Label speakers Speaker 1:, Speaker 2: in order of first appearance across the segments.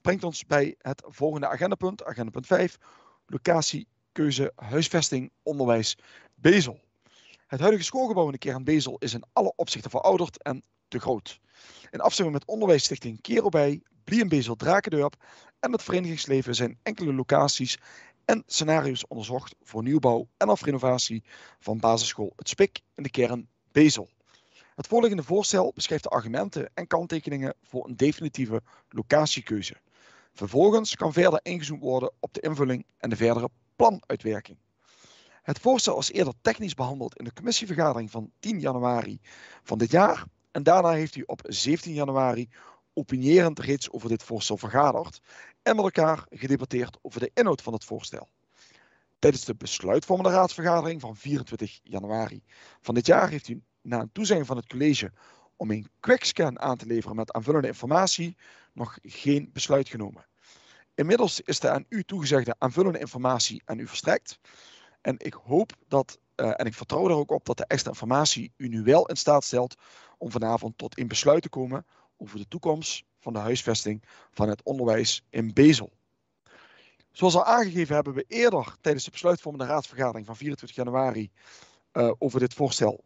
Speaker 1: brengt ons bij het volgende agendapunt, agendapunt 5, locatiekeuze, huisvesting, onderwijs, Bezel. Het huidige schoolgebouw in de kern Bezel is in alle opzichten verouderd en te groot. In afstemming met onderwijsstichting Kerobij, Bliem Bezel Drakendorp en het verenigingsleven zijn enkele locaties en scenario's onderzocht voor nieuwbouw en of renovatie van basisschool Het Spik in de kern Bezel. Het voorliggende voorstel beschrijft de argumenten en kanttekeningen voor een definitieve locatiekeuze. Vervolgens kan verder ingezoomd worden op de invulling en de verdere planuitwerking. Het voorstel is eerder technisch behandeld in de commissievergadering van 10 januari van dit jaar en daarna heeft u op 17 januari opinierend reeds over dit voorstel vergaderd en met elkaar gedebatteerd over de inhoud van het voorstel. Tijdens de besluitvormende raadsvergadering van 24 januari van dit jaar heeft u na een toezegging van het college om een quickscan aan te leveren met aanvullende informatie nog geen besluit genomen. Inmiddels is de aan u toegezegde aanvullende informatie aan u verstrekt. En ik hoop dat, en ik vertrouw er ook op, dat de extra informatie u nu wel in staat stelt om vanavond tot een besluit te komen over de toekomst van de huisvesting van het onderwijs in Bezel. Zoals al aangegeven hebben we eerder tijdens de besluitvormende raadsvergadering van 24 januari over dit voorstel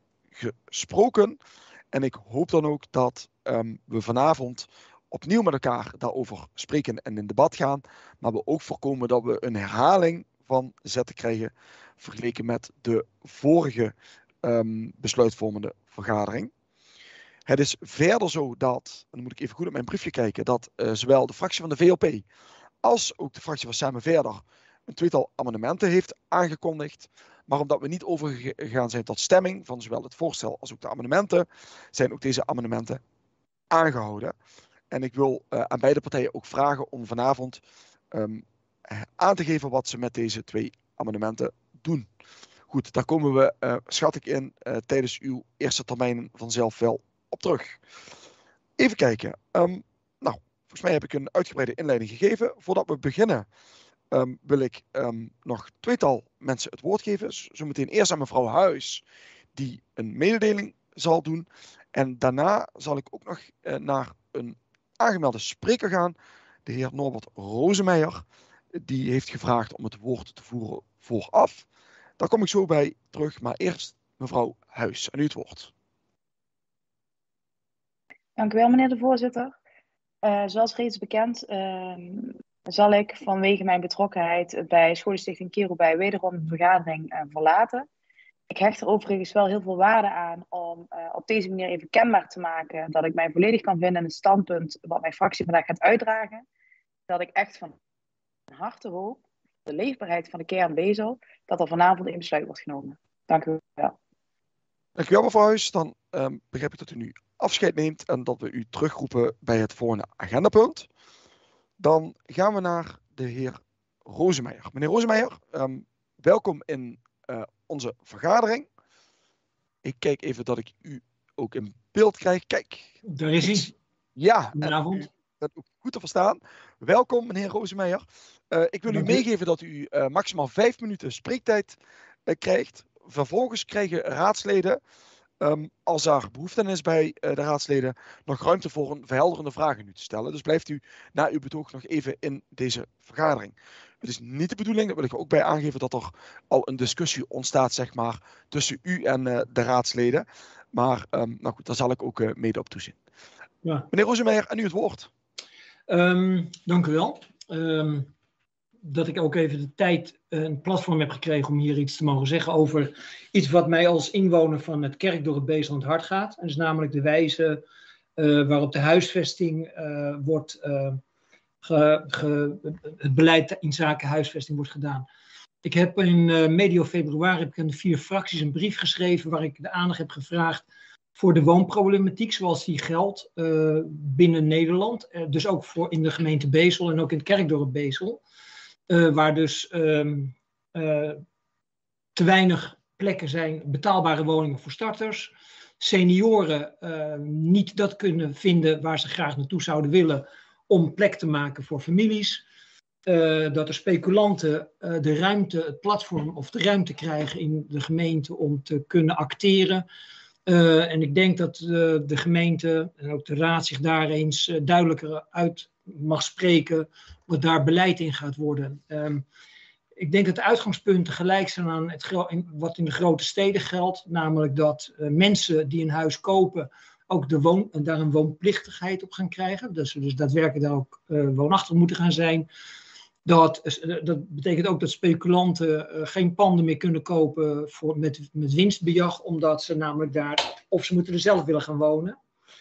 Speaker 1: gesproken. En ik hoop dan ook dat we vanavond opnieuw met elkaar daarover spreken en in debat gaan. Maar we ook voorkomen dat we een herhaling van zetten krijgen vergeleken met de vorige besluitvormende vergadering. Het is verder zo dat, en dan moet ik even goed op mijn briefje kijken, dat zowel de fractie van de VLP als ook de fractie van Samen Verder een tweetal amendementen heeft aangekondigd. Maar omdat we niet overgegaan zijn tot stemming van zowel het voorstel als ook de amendementen, zijn ook deze amendementen aangehouden. En ik wil aan beide partijen ook vragen om vanavond aan te geven wat ze met deze twee amendementen doen. Goed, daar komen we, schat ik in, tijdens uw eerste termijn vanzelf wel op terug. Even kijken. Nou, volgens mij heb ik een uitgebreide inleiding gegeven. Voordat we beginnen wil ik nog tweetal mensen het woord geven. Zometeen eerst aan mevrouw Huis, die een mededeling zal doen. En daarna zal ik ook nog naar een aangemelde spreker gaan, de heer Norbert Rosemeijer. Die heeft gevraagd om het woord te voeren vooraf. Daar kom ik zo bij terug, maar eerst mevrouw Huis, aan u het woord.
Speaker 2: Dank u wel, meneer de voorzitter. Zoals reeds bekend zal ik vanwege mijn betrokkenheid bij Scholenstichting Kerobij wederom de vergadering verlaten. Ik hecht er overigens wel heel veel waarde aan om op deze manier even kenbaar te maken dat ik mij volledig kan vinden in het standpunt wat mijn fractie vandaag gaat uitdragen. Dat ik echt van harte hoop, de leefbaarheid van de kern Bezel, dat er vanavond een besluit wordt genomen. Dank u wel.
Speaker 1: Dank u wel, mevrouw Huis. Dan begrijp ik dat u nu afscheid neemt en dat we u terugroepen bij het volgende agendapunt. Dan gaan we naar de heer Rosemeijer. Meneer Rosemeijer, welkom in onze vergadering. Ik kijk even dat ik u ook in beeld krijg. Kijk.
Speaker 3: Daar is hij.
Speaker 1: Ja,
Speaker 3: goedenavond.
Speaker 1: U bent ook goed te verstaan. Welkom, meneer Rosemeijer. Ik wil u meegeven dat u maximaal 5 minuten spreektijd krijgt. Vervolgens krijgen raadsleden, als daar behoefte aan is bij de raadsleden, nog ruimte voor een verhelderende vraag aan u te stellen. Dus blijft u na uw betoog nog even in deze vergadering. Het is niet de bedoeling, dat wil ik er ook bij aangeven, dat er al een discussie ontstaat, zeg maar, tussen u en de raadsleden. Maar nou goed, daar zal ik ook mede op toezien. Ja. Meneer Rosemeijer, aan u het woord.
Speaker 3: Dank u wel. Dat ik ook even de tijd een platform heb gekregen om hier iets te mogen zeggen over iets wat mij als inwoner van het Kerkdorp Bezel aan het hart gaat. En dat is namelijk de wijze waarop de huisvesting wordt, het beleid in zaken huisvesting wordt gedaan. Ik heb in medio februari aan de 4 fracties een brief geschreven waar ik de aandacht heb gevraagd voor de woonproblematiek zoals die geldt binnen Nederland. Dus ook voor in de gemeente Bezel en ook in het Kerkdorp Bezel. Waar dus te weinig plekken zijn, betaalbare woningen voor starters. Senioren niet dat kunnen vinden waar ze graag naartoe zouden willen om plek te maken voor families. Dat er speculanten de ruimte, het platform of de ruimte krijgen in de gemeente om te kunnen acteren. En ik denk dat de gemeente en ook de raad zich daar eens duidelijker uit mag spreken, wat daar beleid in gaat worden. Ik denk dat de uitgangspunten gelijk zijn aan wat in de grote steden geldt. Namelijk dat mensen die een huis kopen ook daar een woonplichtigheid op gaan krijgen. Dus daadwerkelijk daar ook woonachtig moeten gaan zijn. Dat betekent ook dat speculanten geen panden meer kunnen kopen met winstbejag. Omdat ze namelijk of ze moeten er zelf willen gaan wonen.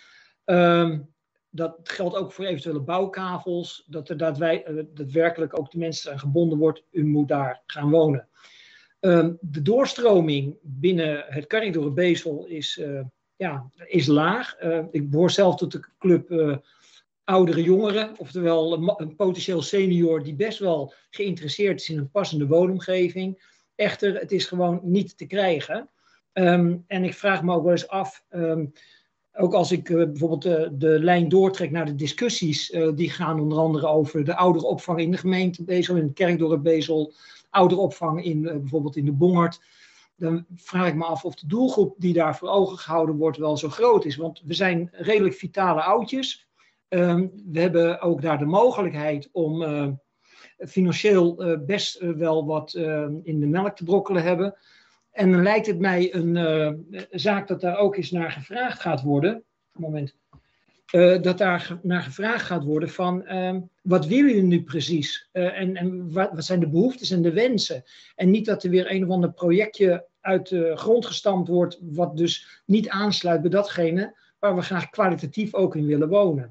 Speaker 3: Dat geldt ook voor eventuele bouwkavels, dat er daadwerkelijk ook de mensen aan gebonden wordt, u moet daar gaan wonen. De doorstroming binnen het Kerkdorp Bezel is laag. Ik behoor zelf tot de club oudere jongeren, oftewel een potentieel senior die best wel geïnteresseerd is in een passende woonomgeving. Echter, het is gewoon niet te krijgen. En ik vraag me ook wel eens af... Ook als ik bijvoorbeeld de lijn doortrek naar de discussies, die gaan onder andere over de ouderenopvang in de gemeente Bezel, in het Kerkdorp Bezel, ouderenopvang bijvoorbeeld in de Bongerd. Dan vraag ik me af of de doelgroep die daar voor ogen gehouden wordt wel zo groot is. Want we zijn redelijk vitale oudjes. We hebben ook daar de mogelijkheid om financieel best wel wat in de melk te brokkelen hebben. En dan lijkt het mij een zaak dat daar ook eens naar gevraagd gaat worden. Dat daar naar gevraagd gaat worden van wat willen jullie nu precies? En wat zijn de behoeftes en de wensen? En niet dat er weer een of ander projectje uit de grond gestampt wordt, wat dus niet aansluit bij datgene waar we graag kwalitatief ook in willen wonen.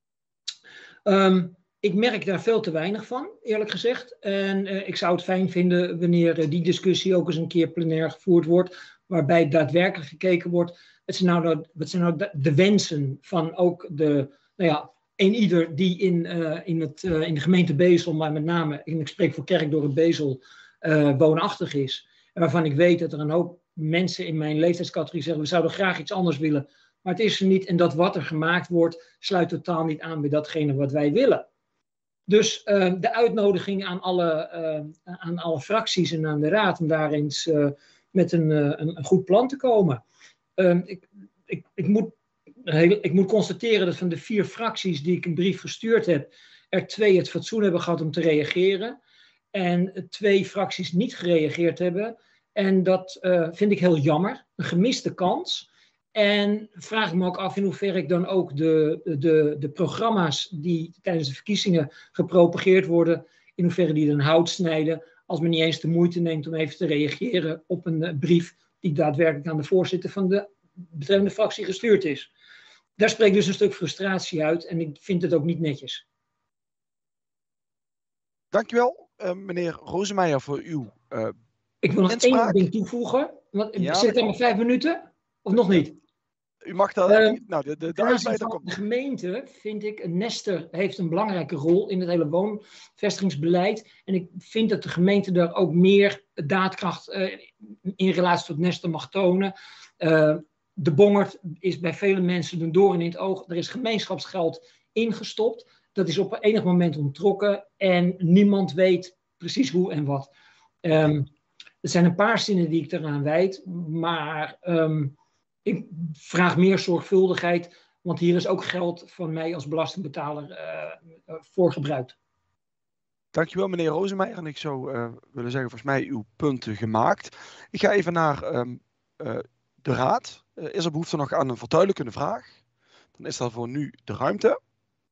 Speaker 3: Ik merk daar veel te weinig van, eerlijk gezegd. En ik zou het fijn vinden wanneer die discussie ook eens een keer plenair gevoerd wordt, waarbij daadwerkelijk gekeken wordt, wat zijn nou de wensen van ook een ieder die in de gemeente Bezel, maar met name, ik spreek voor Kerkdorp Bezel, woonachtig is. En waarvan ik weet dat er een hoop mensen in mijn leeftijdscategorie zeggen, we zouden graag iets anders willen, maar het is er niet. En dat wat er gemaakt wordt, sluit totaal niet aan bij datgene wat wij willen. Dus de uitnodiging aan alle fracties en aan de raad om daar eens met een goed plan te komen. Ik moet constateren dat van de 4 fracties die ik een brief gestuurd heb, er 2 het fatsoen hebben gehad om te reageren. En 2 fracties niet gereageerd hebben. En dat vind ik heel jammer. Een gemiste kans. En vraag me ook af in hoeverre ik dan ook de programma's die tijdens de verkiezingen gepropageerd worden, in hoeverre die dan hout snijden, als men niet eens de moeite neemt om even te reageren op een brief die daadwerkelijk aan de voorzitter van de betreffende fractie gestuurd is. Daar spreekt dus een stuk frustratie uit en ik vind het ook niet netjes.
Speaker 1: Dankjewel, meneer Rosemeijer, voor uw
Speaker 3: Ik wil nog
Speaker 1: inspraak.
Speaker 3: 1 ding toevoegen. Want
Speaker 1: Ja,
Speaker 3: zit er maar 5 minuten? Of nog niet?
Speaker 1: U mag dat. De uitsluiter komt.
Speaker 3: De gemeente, vind ik, Nester heeft een belangrijke rol in het hele woonvestigingsbeleid. En ik vind dat de gemeente daar ook meer daadkracht in relatie tot Nester mag tonen. De Bongerd is bij vele mensen een doorn in het oog. Er is gemeenschapsgeld ingestopt. Dat is op enig moment onttrokken. En niemand weet precies hoe en wat. Er zijn een paar zinnen die ik eraan wijd. Maar ik vraag meer zorgvuldigheid. Want hier is ook geld van mij als belastingbetaler voor gebruikt.
Speaker 1: Dankjewel, meneer Rosemeijer. En ik zou willen zeggen, volgens mij uw punten gemaakt. Ik ga even naar de raad. Is er behoefte nog aan een verduidelijkende vraag? Dan is dat voor nu de ruimte.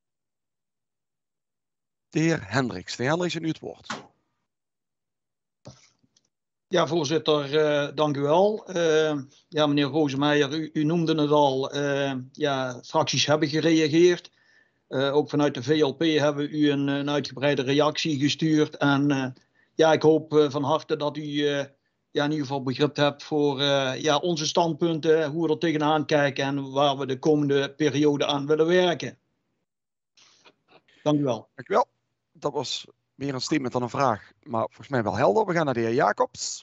Speaker 1: De heer Hendricks. De heer Hendricks, en u het woord.
Speaker 4: Ja, voorzitter, dank u wel. Meneer Rosemeijer, u noemde het al. Fracties hebben gereageerd. Ook vanuit de VLP hebben we u een uitgebreide reactie gestuurd. En ik hoop van harte dat u in ieder geval begrip hebt voor onze standpunten, hoe we er tegenaan kijken en waar we de komende periode aan willen werken. Dank u wel.
Speaker 1: Dank u wel. Dat was meer een statement dan een vraag, maar volgens mij wel helder. We gaan naar de heer Jacobs.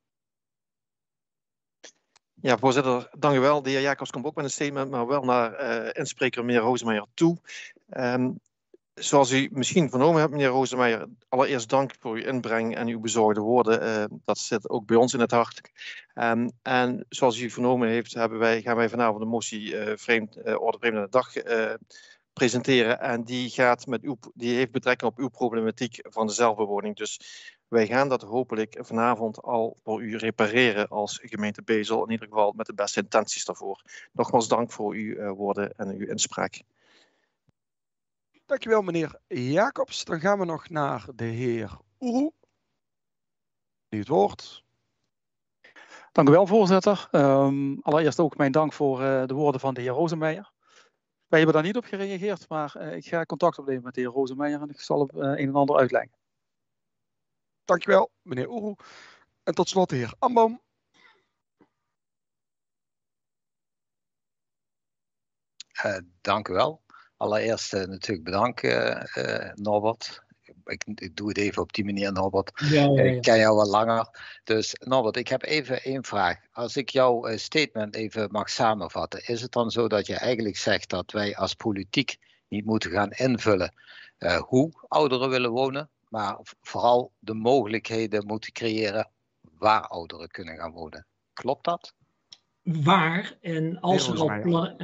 Speaker 5: Ja, voorzitter, dank u wel. De heer Jacobs komt ook met een statement, maar wel naar inspreker meneer Rosemeijer toe. Zoals u misschien vernomen hebt, meneer Rosemeijer, allereerst dank voor uw inbreng en uw bezorgde woorden. Dat zit ook bij ons in het hart. En zoals u vernomen heeft, gaan wij vanavond de motie orde vreemd aan de dag presenteren. En die heeft betrekking op uw problematiek van de zelfbewoning. Dus wij gaan dat hopelijk vanavond al voor u repareren als gemeente Bezel. In ieder geval met de beste intenties daarvoor. Nogmaals dank voor uw woorden en uw inspraak.
Speaker 1: Dankjewel meneer Jacobs. Dan gaan we nog naar de heer Oeroe. Nu het woord.
Speaker 6: Dank u wel, voorzitter. Allereerst ook mijn dank voor de woorden van de heer Rozenmeijer. Wij hebben daar niet op gereageerd, maar ik ga contact opnemen met de heer Rozenmeijer en ik zal hem een en ander uitleggen.
Speaker 1: Dankjewel, meneer Oeroe. En tot slot de heer Amboom.
Speaker 7: Dank u wel. Allereerst natuurlijk bedanken, Norbert. Ik doe het even op die manier, Norbert.
Speaker 3: Ja.
Speaker 7: Ik ken jou wat langer. Dus Norbert, ik heb even één vraag. Als ik jouw statement even mag samenvatten, is het dan zo dat je eigenlijk zegt dat wij als politiek niet moeten gaan invullen hoe ouderen willen wonen, maar vooral de mogelijkheden moeten creëren waar ouderen kunnen gaan wonen? Klopt dat?
Speaker 3: Waar en als er al plannen,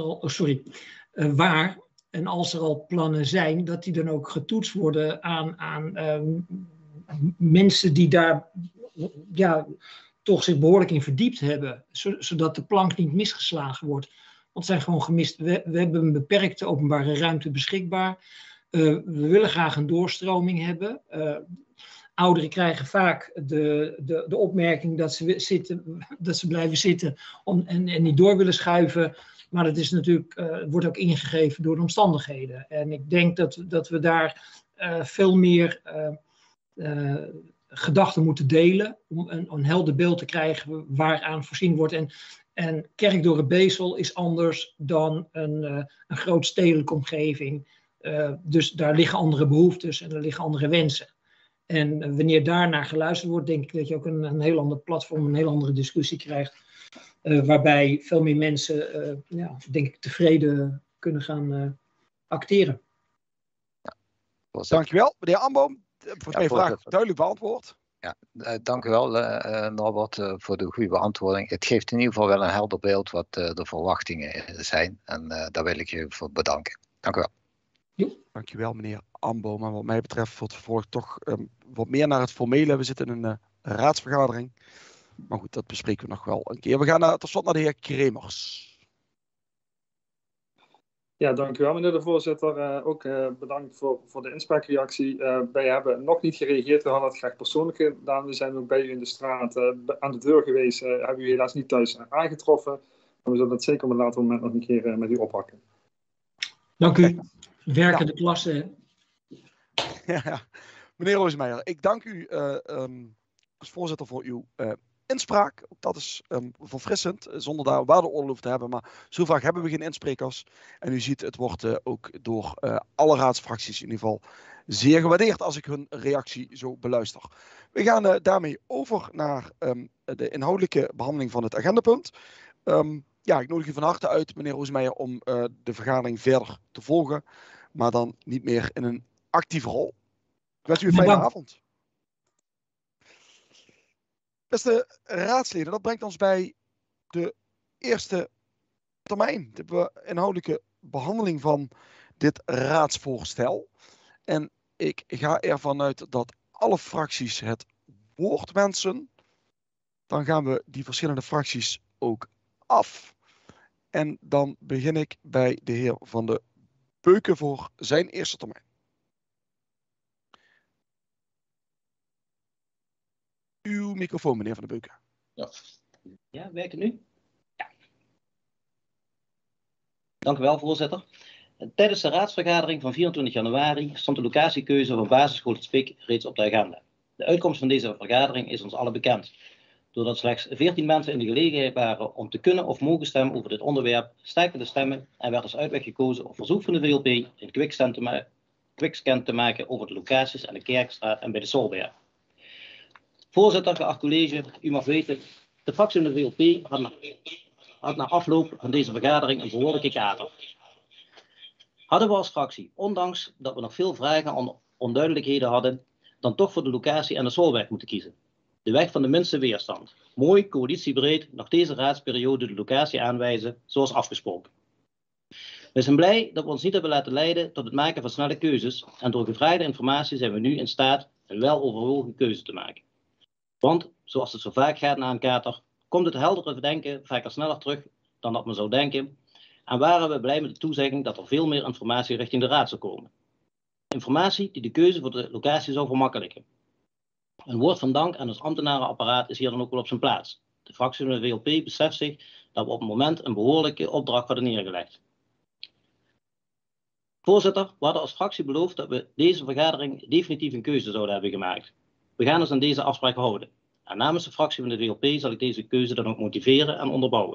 Speaker 3: waar en als er al plannen zijn, dat die dan ook getoetst worden aan mensen die daar toch zich behoorlijk in verdiept hebben, zodat de plank niet misgeslagen wordt. Want het zijn gewoon gemist. We hebben een beperkte openbare ruimte beschikbaar. We willen graag een doorstroming hebben. Ouderen krijgen vaak de opmerking dat ze blijven zitten en niet door willen schuiven. Maar dat is natuurlijk, wordt ook ingegeven door de omstandigheden. En ik denk dat we daar veel meer gedachten moeten delen. Om een helder beeld te krijgen waaraan voorzien wordt. En Kerkdorp Bezel is anders dan een groot stedelijke omgeving. Dus daar liggen andere behoeftes en er liggen andere wensen. En wanneer daarnaar geluisterd wordt, denk ik dat je ook een heel ander platform, een heel andere discussie krijgt. Waarbij veel meer mensen, denk ik, tevreden kunnen gaan acteren.
Speaker 1: Dankjewel, meneer Amboom. Voor mijn vraag duidelijk beantwoord.
Speaker 7: Ja, dank u wel, Norbert, voor de goede beantwoording. Het geeft in ieder geval wel een helder beeld wat de verwachtingen zijn. En daar wil ik je voor bedanken. Dank u wel.
Speaker 1: Dankjewel, meneer Amboom. Maar wat mij betreft voor het vervolg toch wat meer naar het formele. We zitten in een raadsvergadering. Maar goed, dat bespreken we nog wel een keer. We gaan tot slot naar de heer Kremers.
Speaker 8: Ja, dank u wel, meneer de voorzitter. Ook bedankt voor de inspraakreactie. Wij hebben nog niet gereageerd. We hadden het graag persoonlijk gedaan. We zijn ook bij u in de straat aan de deur geweest. Hebben u helaas niet thuis aangetroffen. Maar we zullen het zeker op een later moment nog een keer met u oppakken.
Speaker 3: Dank u. Werken de klasse.
Speaker 1: Ja. Meneer Rozenmeijer, ik dank u als voorzitter voor uw inspraak. Ook dat is verfrissend, zonder daar waardeoordeel over te hebben. Maar zo vaak hebben we geen insprekers. En u ziet, het wordt ook door alle raadsfracties in ieder geval zeer gewaardeerd als ik hun reactie zo beluister. We gaan daarmee over naar de inhoudelijke behandeling van het agendapunt. Ik nodig u van harte uit, meneer Rozenmeijer, om de vergadering verder te volgen. Maar dan niet meer in een actieve rol. Ik wens u een fijne avond. Beste raadsleden, dat brengt ons bij de eerste termijn. De inhoudelijke behandeling van dit raadsvoorstel. En ik ga ervan uit dat alle fracties het woord wensen. Dan gaan we die verschillende fracties ook af. En dan begin ik bij de heer Van de Beuken voor zijn eerste termijn. Uw microfoon, meneer Van de Beuken.
Speaker 9: Ja, werkt het nu? Ja. Dank u wel, voorzitter. Tijdens de raadsvergadering van 24 januari stond de locatiekeuze van basisschool Het Spik reeds op de agenda. De uitkomst van deze vergadering is ons allen bekend. Doordat slechts 14 mensen in de gelegenheid waren om te kunnen of mogen stemmen over dit onderwerp, staakten de stemmen en werd als uitweg gekozen op verzoek van de VLP een quickscan te maken over de locaties aan de Kerkstraat en bij de Solberg. Voorzitter, geacht college, u mag weten, de fractie van de VLP had na afloop van deze vergadering een behoorlijke kater. Hadden we als fractie, ondanks dat we nog veel vragen en onduidelijkheden hadden, dan toch voor de locatie aan de Solberg moeten kiezen. De weg van de minste weerstand. Mooi, coalitiebreed, nog deze raadsperiode de locatie aanwijzen, zoals afgesproken. We zijn blij dat we ons niet hebben laten leiden tot het maken van snelle keuzes en door gevraagde informatie zijn we nu in staat een weloverwogen keuze te maken. Want, zoals het zo vaak gaat na een kater, komt het heldere denken vaker sneller terug dan dat men zou denken en waren we blij met de toezegging dat er veel meer informatie richting de raad zou komen. Informatie die de keuze voor de locatie zou vermakkelijken. Een woord van dank aan ons ambtenarenapparaat is hier dan ook wel op zijn plaats. De fractie van de VLP beseft zich dat we op het moment een behoorlijke opdracht hadden neergelegd. Voorzitter, we hadden als fractie beloofd dat we deze vergadering definitief een keuze zouden hebben gemaakt. We gaan ons aan deze afspraak houden. En namens de fractie van de VLP zal ik deze keuze dan ook motiveren en onderbouwen.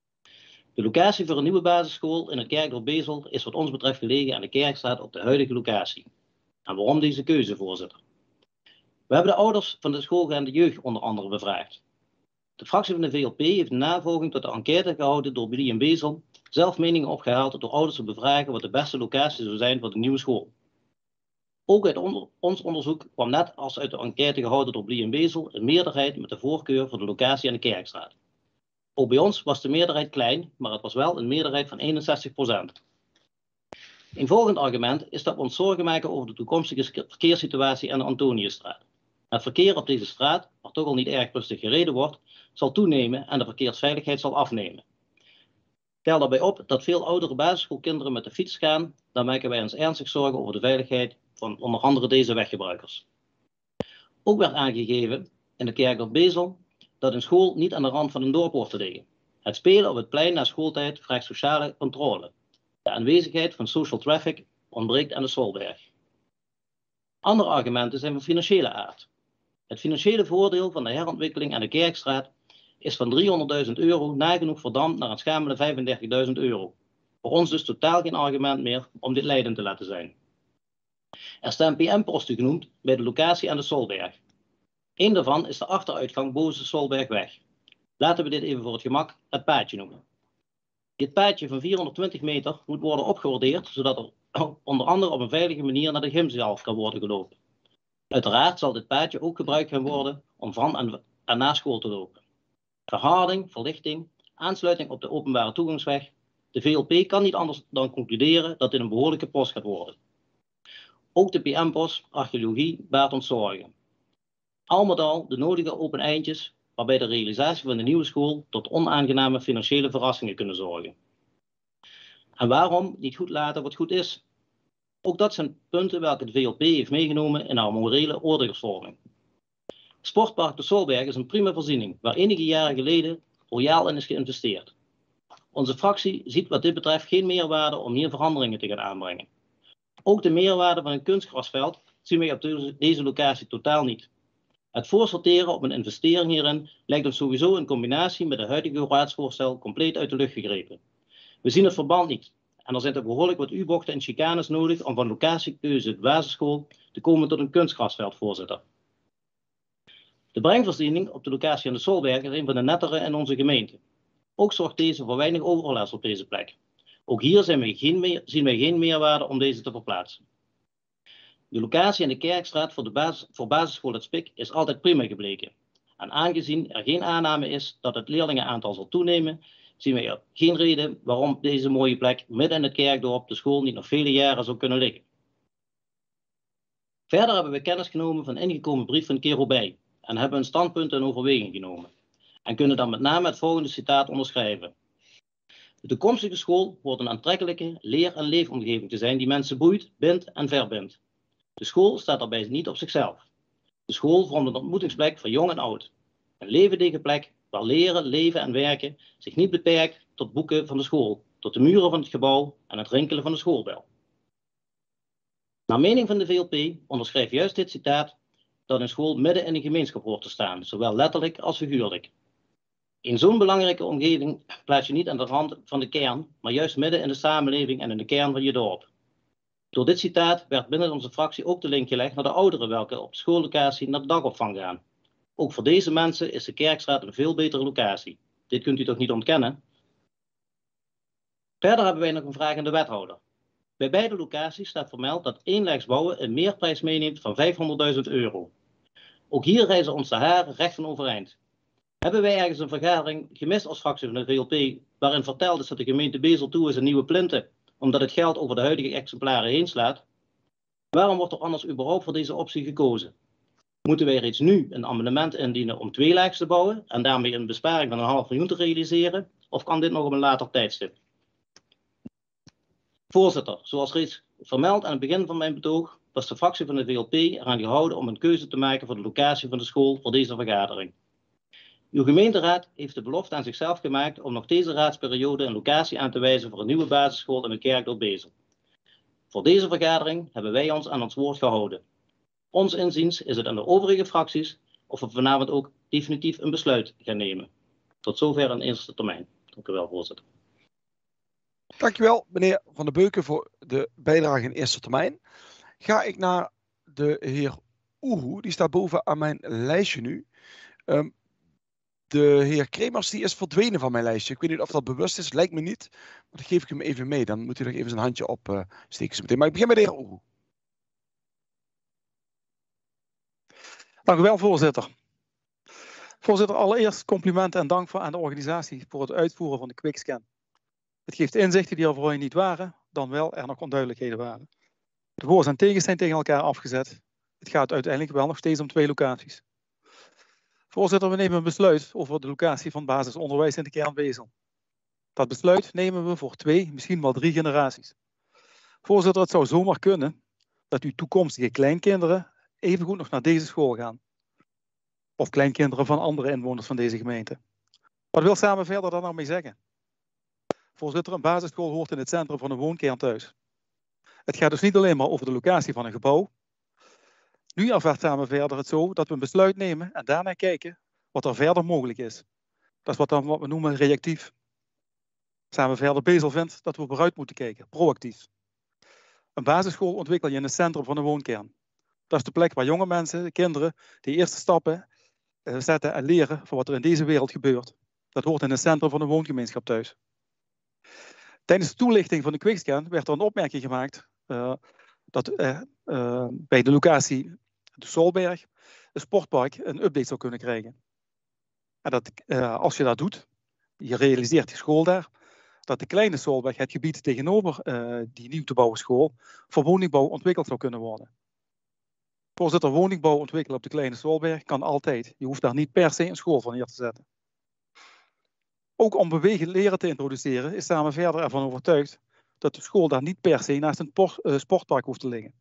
Speaker 9: De locatie voor een nieuwe basisschool in het Kerkdorp Bezel is wat ons betreft gelegen aan de Kerkstraat op de huidige locatie. En waarom deze keuze, voorzitter? We hebben de ouders van de schoolgaande jeugd onder andere bevraagd. De fractie van de VLP heeft een navolging tot de enquête gehouden door Billy en Bezel, zelf meningen opgehaald door ouders te bevragen wat de beste locatie zou zijn voor de nieuwe school. Ook uit ons onderzoek kwam net als uit de enquête gehouden door Billy en Bezel een meerderheid met de voorkeur voor de locatie aan de Kerkstraat. Ook bij ons was de meerderheid klein, maar het was wel een meerderheid van 61%. Een volgend argument is dat we ons zorgen maken over de toekomstige verkeerssituatie aan de Antoniusstraat. Het verkeer op deze straat, waar toch al niet erg rustig gereden wordt, zal toenemen en de verkeersveiligheid zal afnemen. Tel daarbij op dat veel oudere basisschoolkinderen met de fiets gaan, dan maken wij ons ernstig zorgen over de veiligheid van onder andere deze weggebruikers. Ook werd aangegeven in de Kerkdorp Bezel dat een school niet aan de rand van een dorp hoort te liggen. Het spelen op het plein na schooltijd vraagt sociale controle. De aanwezigheid van social traffic ontbreekt aan de Solberg. Andere argumenten zijn van financiële aard. Het financiële voordeel van de herontwikkeling aan de Kerkstraat is van €300.000 nagenoeg verdampt naar een schamele €35.000. Voor ons dus totaal geen argument meer om dit leidend te laten zijn. Er staan PM-posten genoemd bij de locatie aan de Solberg. Eén daarvan is de achteruitgang boven de Solbergweg. Laten we dit even voor het gemak het paadje noemen. Dit paadje van 420 meter moet worden opgewaardeerd, zodat er onder andere op een veilige manier naar de gym zelf kan worden gelopen. Uiteraard zal dit paadje ook gebruikt gaan worden om van en na school te lopen. Verharding, verlichting, aansluiting op de openbare toegangsweg. De VLP kan niet anders dan concluderen dat dit een behoorlijke post gaat worden. Ook de PM-post archeologie baart ons zorgen. Al met al de nodige open eindjes waarbij de realisatie van de nieuwe school tot onaangename financiële verrassingen kunnen zorgen. En waarom niet goed laten wat goed is? Ook dat zijn punten welke de VLP heeft meegenomen in haar morele oordeelsvorming. Sportpark de Solberg is een prima voorziening waar enige jaren geleden royaal in is geïnvesteerd. Onze fractie ziet wat dit betreft geen meerwaarde om hier veranderingen te gaan aanbrengen. Ook de meerwaarde van een kunstgrasveld zien wij op deze locatie totaal niet. Het voorsorteren op een investering hierin lijkt ons sowieso in combinatie met het huidige raadsvoorstel compleet uit de lucht gegrepen. We zien het verband niet en er zijn er behoorlijk wat U-bochten en chicanes nodig om van locatiekeuze de basisschool te komen tot een kunstgrasveld, voorzitter. De brengvoorziening op de locatie aan de Solberg is een van de nettere in onze gemeente. Ook zorgt deze voor weinig overlast op deze plek. Ook hier zien wij geen meerwaarde om deze te verplaatsen. De locatie aan de Kerkstraat voor basisschool Het Spik is altijd prima gebleken. En aangezien er geen aanname is dat het leerlingenaantal zal toenemen, zien wij er geen reden waarom deze mooie plek midden in het kerkdorp de school niet nog vele jaren zou kunnen liggen. Verder hebben we kennis genomen van een ingekomen brief van Kerobij en hebben een standpunt in overweging genomen. En kunnen dan met name het volgende citaat onderschrijven. De toekomstige school wordt een aantrekkelijke leer- en leefomgeving te zijn die mensen boeit, bindt en verbindt. De school staat daarbij niet op zichzelf. De school vormt een ontmoetingsplek voor jong en oud. Een levendige plek waar leren, leven en werken zich niet beperkt tot boeken van de school, tot de muren van het gebouw en het rinkelen van de schoolbel. Naar mening van de VLP onderschrijft juist dit citaat dat een school midden in een gemeenschap hoort te staan, zowel letterlijk als figuurlijk. In zo'n belangrijke omgeving plaats je niet aan de rand van de kern, maar juist midden in de samenleving en in de kern van je dorp. Door dit citaat werd binnen onze fractie ook de link gelegd naar de ouderen welke op schoollocatie naar de dagopvang gaan. Ook voor deze mensen is de Kerkstraat een veel betere locatie. Dit kunt u toch niet ontkennen? Verder hebben wij nog een vraag aan de wethouder. Bij beide locaties staat vermeld dat eenlijksbouwen een meerprijs meeneemt van €500.000. Ook hier reizen ons de haren recht van overeind. Hebben wij ergens een vergadering gemist als fractie van de VLP waarin verteld is dat de gemeente Bezel toe is aan nieuwe plinten omdat het geld over de huidige exemplaren heen slaat? Waarom wordt er anders überhaupt voor deze optie gekozen? Moeten wij reeds nu een amendement indienen om 2 lijks te bouwen en daarmee een besparing van 500.000 te realiseren? Of kan dit nog op een later tijdstip? Voorzitter, zoals reeds vermeld aan het begin van mijn betoog, was de fractie van de VLP eraan gehouden om een keuze te maken voor de locatie van de school voor deze vergadering. Uw gemeenteraad heeft de belofte aan zichzelf gemaakt om nog deze raadsperiode een locatie aan te wijzen voor een nieuwe basisschool in het Kerkdorp Bezel. Voor deze vergadering hebben wij ons aan ons woord gehouden. Ons inziens is het aan de overige fracties of we vanavond ook definitief een besluit gaan nemen. Tot zover in eerste termijn. Dank u wel, voorzitter.
Speaker 1: Dankjewel, meneer Van der Beuken, voor de bijdrage in eerste termijn. Ga ik naar de heer Oehoe, die staat boven aan mijn lijstje nu. De heer Kremers die is verdwenen van mijn lijstje. Ik weet niet of dat bewust is, lijkt me niet. Maar dan geef ik hem even mee. Dan moet hij nog even zijn handje opsteken. Meteen. Maar ik begin met de heer Oehoe.
Speaker 6: Dank u wel, voorzitter. Voorzitter, allereerst complimenten en dank aan de organisatie voor het uitvoeren van de quickscan. Het geeft inzichten die er voorheen niet waren, dan wel er nog onduidelijkheden waren. De voor's en tegens zijn tegen elkaar afgezet. Het gaat uiteindelijk wel nog steeds om 2 locaties. Voorzitter, we nemen een besluit over de locatie van basisonderwijs in de kern Bezel. Dat besluit nemen we voor 2, misschien wel 3 generaties. Voorzitter, het zou zomaar kunnen dat uw toekomstige kleinkinderen evengoed nog naar deze school gaan. Of kleinkinderen van andere inwoners van deze gemeente. Wat wil Samen Verder daar nou mee zeggen? Voorzitter, een basisschool hoort in het centrum van een woonkern thuis. Het gaat dus niet alleen maar over de locatie van een gebouw. Nu ervaart Samen Verder het zo dat we een besluit nemen en daarna kijken wat er verder mogelijk is. Dat is wat we noemen reactief. Samen Verder Bezel vindt dat we vooruit moeten kijken, proactief. Een basisschool ontwikkel je in het centrum van een woonkern. Dat is de plek waar jonge mensen, kinderen, de eerste stappen zetten en leren van wat er in deze wereld gebeurt. Dat hoort in het centrum van een woongemeenschap thuis. Tijdens de toelichting van de quickscan werd er een opmerking gemaakt dat bij de locatie de Solberg een sportpark een update zou kunnen krijgen. En dat als je dat doet, je realiseert die school daar, dat de kleine Solberg, het gebied tegenover die nieuw te bouwen school, voor woningbouw ontwikkeld zou kunnen worden. Voorzitter, woningbouw ontwikkelen op de kleine Solberg kan altijd. Je hoeft daar niet per se een school van neer te zetten. Ook om bewegend leren te introduceren is Samen Verder ervan overtuigd dat de school daar niet per se naast een sportpark hoeft te liggen.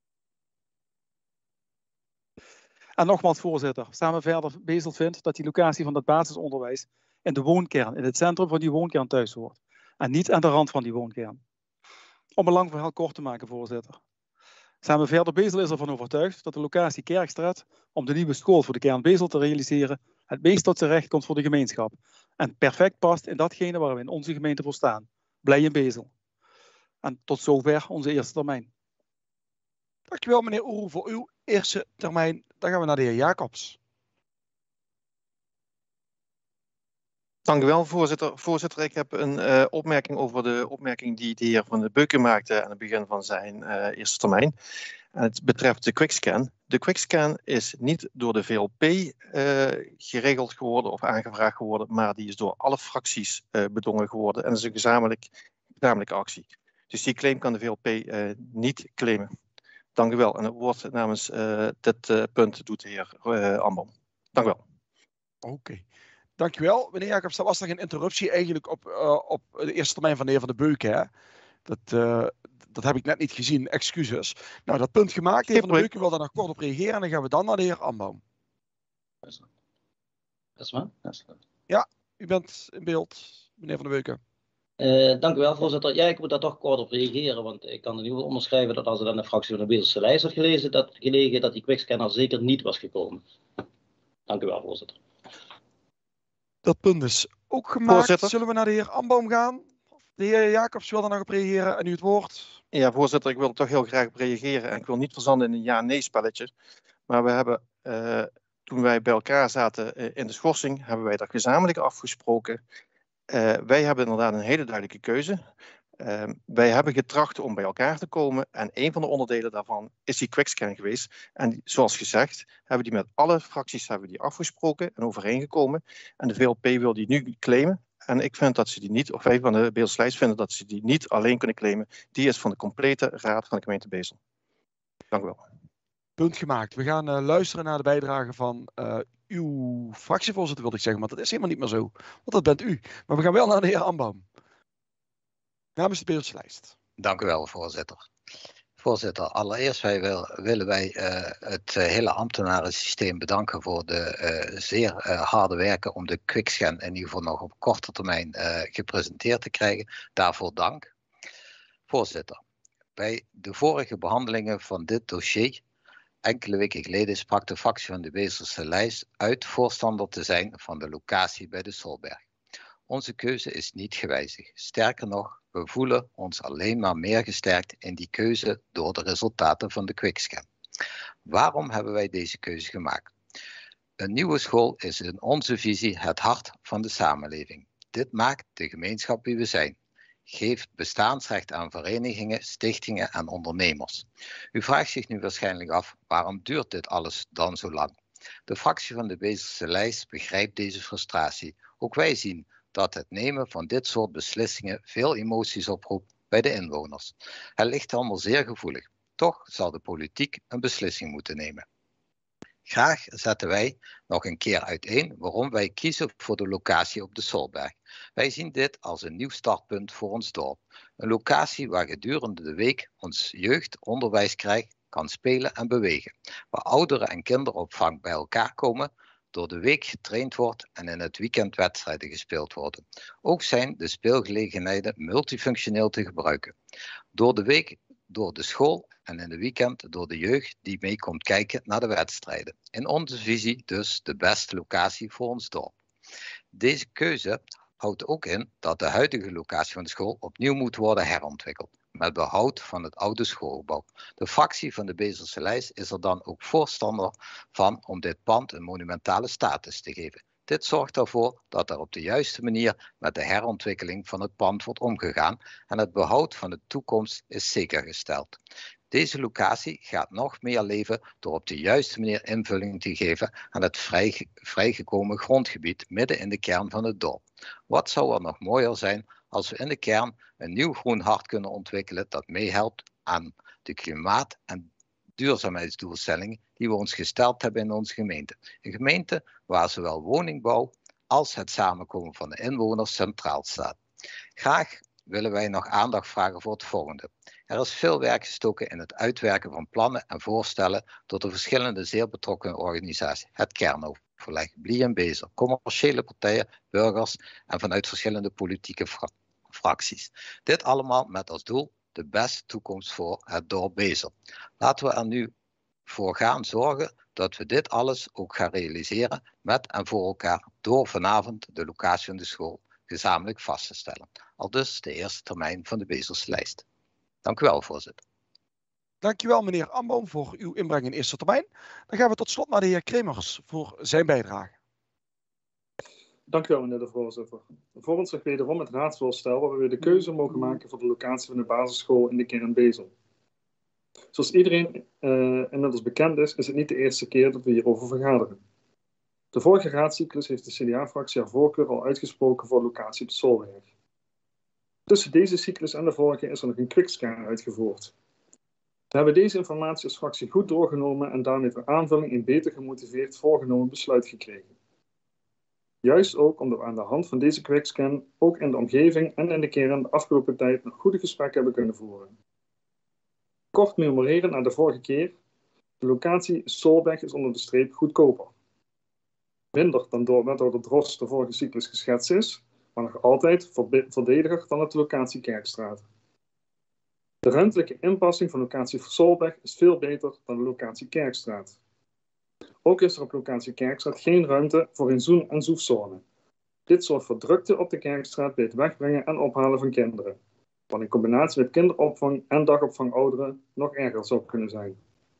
Speaker 6: En nogmaals, voorzitter, Samen Verder Bezel vindt dat die locatie van dat basisonderwijs in de woonkern, in het centrum van die woonkern thuis hoort. En niet aan de rand van die woonkern. Om een lang verhaal kort te maken, voorzitter. Samen Verder Bezel is ervan overtuigd dat de locatie Kerkstraat, om de nieuwe school voor de kern Bezel te realiseren, het meest tot zijn recht komt voor de gemeenschap. En perfect past in datgene waar we in onze gemeente voor staan. Blij in Bezel. En tot zover onze eerste termijn.
Speaker 1: Dankjewel meneer Oehoe voor uw eerste termijn. Dan gaan we naar de heer Jacobs.
Speaker 5: Dank u wel, voorzitter. Voorzitter, ik heb een opmerking over de opmerking die de heer Van der Beuken maakte aan het begin van zijn eerste termijn. En het betreft de quickscan. De quickscan is niet door de VLP geregeld geworden of aangevraagd geworden, maar die is door alle fracties bedongen geworden. En dat is een gezamenlijke actie. Dus die claim kan de VLP niet claimen. Dank u wel. En het woord namens dit punt doet de heer Ambom. Dank u wel.
Speaker 1: Oké. Dankjewel, meneer Jacobs. Dat was nog een interruptie eigenlijk op de eerste termijn van de heer Van der Beuken. Hè? Dat heb ik net niet gezien, excuses. Nou, dat punt gemaakt. De heer Van der Beuken wil daar nog kort op reageren en dan gaan we dan naar de heer Ambom. Ja, u bent in beeld, meneer Van der Beuken.
Speaker 9: Dank u wel, voorzitter. Ja, ik moet daar toch kort op reageren, want ik kan in ieder geval onderschrijven dat als het aan de fractie van de Bezelse lijst had gelegen, dat die quickscanner zeker niet was gekomen. Dank u wel, voorzitter.
Speaker 1: Dat punt is ook gemaakt. Voorzitter. Zullen we naar de heer Ambom gaan? De heer Jacobs wil daar nog op reageren en u het woord.
Speaker 5: Ja, voorzitter, ik wil er toch heel graag op reageren. En ik wil niet verzanden in een ja-nee-spelletje. Maar we hebben, toen wij bij elkaar zaten in de schorsing, hebben wij dat gezamenlijk afgesproken. Wij hebben inderdaad een hele duidelijke keuze. Wij hebben getracht om bij elkaar te komen. En een van de onderdelen daarvan is die quickscan geweest. En zoals gezegd, hebben die met alle fracties afgesproken en overeengekomen. En de VLP wil die nu claimen. En ik vind dat ze die niet, of wij van de Bezel-Slijs vinden dat ze die niet alleen kunnen claimen. Die is van de complete raad van de gemeente Bezel. Dank u wel.
Speaker 1: Punt gemaakt. We gaan luisteren naar de bijdrage van uw fractievoorzitter, wilde ik zeggen, maar dat is helemaal niet meer zo. Want dat bent u. Maar we gaan wel naar de heer Ambaum. Namens de Bezel-Slijs.
Speaker 7: Dank u wel, voorzitter. Voorzitter, allereerst willen wij het hele ambtenarensysteem bedanken voor de zeer harde werken om de quickscan in ieder geval nog op korte termijn gepresenteerd te krijgen. Daarvoor dank. Voorzitter, bij de vorige behandelingen van dit dossier, enkele weken geleden, sprak de fractie van de Bezel-Slijs uit voorstander te zijn van de locatie bij de Solberg. Onze keuze is niet gewijzigd. Sterker nog, we voelen ons alleen maar meer gesterkt in die keuze door de resultaten van de quickscan. Waarom hebben wij deze keuze gemaakt? Een nieuwe school is in onze visie het hart van de samenleving. Dit maakt de gemeenschap wie we zijn. Geeft bestaansrecht aan verenigingen, stichtingen en ondernemers. U vraagt zich nu waarschijnlijk af, waarom duurt dit alles dan zo lang? De fractie van de Bezel-Slijs begrijpt deze frustratie. Ook wij zien dat het nemen van dit soort beslissingen veel emoties oproept bij de inwoners. Het ligt allemaal zeer gevoelig. Toch zal de politiek een beslissing moeten nemen. Graag zetten wij nog een keer uiteen waarom wij kiezen voor de locatie op de Solberg. Wij zien dit als een nieuw startpunt voor ons dorp. Een locatie waar gedurende de week ons jeugd onderwijs krijgt, kan spelen en bewegen. Waar ouderen en kinderopvang bij elkaar komen, door de week getraind wordt en in het weekend wedstrijden gespeeld worden. Ook zijn de speelgelegenheden multifunctioneel te gebruiken. Door de week door de school en in de weekend door de jeugd die mee komt kijken naar de wedstrijden. In onze visie dus de beste locatie voor ons dorp. Deze keuze houdt ook in dat de huidige locatie van de school opnieuw moet worden herontwikkeld, met behoud van het oude schoolgebouw. De fractie van de Bezel-Slijs is er dan ook voorstander van om dit pand een monumentale status te geven. Dit zorgt ervoor dat er op de juiste manier met de herontwikkeling van het pand wordt omgegaan en het behoud van de toekomst is zekergesteld. Deze locatie gaat nog meer leven door op de juiste manier invulling te geven aan het vrijgekomen grondgebied midden in de kern van het dorp. Wat zou er nog mooier zijn als we in de kern een nieuw groen hart kunnen ontwikkelen dat meehelpt aan de klimaat- en duurzaamheidsdoelstellingen die we ons gesteld hebben in onze gemeente. Een gemeente waar zowel woningbouw als het samenkomen van de inwoners centraal staat. Graag willen wij nog aandacht vragen voor het volgende. Er is veel werk gestoken in het uitwerken van plannen en voorstellen door de verschillende zeer betrokken organisaties. Het kernoverleg, Blie en Bezel, commerciële partijen, burgers en vanuit verschillende politieke fracties. Dit allemaal met als doel de beste toekomst voor het dorp Bezel. Laten we er nu voor gaan zorgen dat we dit alles ook gaan realiseren met en voor elkaar door vanavond de locatie van de school gezamenlijk vast te stellen. Aldus de eerste termijn van de Bezel-Slijs. Dank u wel, voorzitter.
Speaker 1: Dank u wel, meneer Ambaum, voor uw inbreng in eerste termijn. Dan gaan we tot slot naar de heer Kremers voor zijn bijdrage.
Speaker 8: Dank u wel, meneer de voorzitter. Voor ons zich wederom het raadsvoorstel waar we de keuze mogen maken voor de locatie van de basisschool in de kern Bezel. Zoals iedereen inmiddels bekend is het niet de eerste keer dat we hierover vergaderen. De vorige raadscyclus heeft de CDA-fractie haar voorkeur al uitgesproken voor de locatie op de Solberg. Tussen deze cyclus en de vorige is er nog een quickscan uitgevoerd. We hebben deze informatie als fractie goed doorgenomen en daarmee ter aanvulling een beter gemotiveerd voorgenomen besluit gekregen. Juist ook omdat we aan de hand van deze quickscan ook in de omgeving en in de kern de afgelopen tijd nog goede gesprekken hebben kunnen voeren. Kort memoreren naar de vorige keer. De locatie Solberg is onder de streep goedkoper. Minder dan door de Drost de vorige cyclus geschetst is, maar nog altijd voordeliger dan de locatie Kerkstraat. De ruimtelijke inpassing van locatie Solberg is veel beter dan de locatie Kerkstraat. Ook is er op locatie Kerkstraat geen ruimte voor een zoen- en zoefzone. Dit zorgt voor drukte op de Kerkstraat bij het wegbrengen en ophalen van kinderen, wat in combinatie met kinderopvang en dagopvang ouderen nog erger zou kunnen zijn.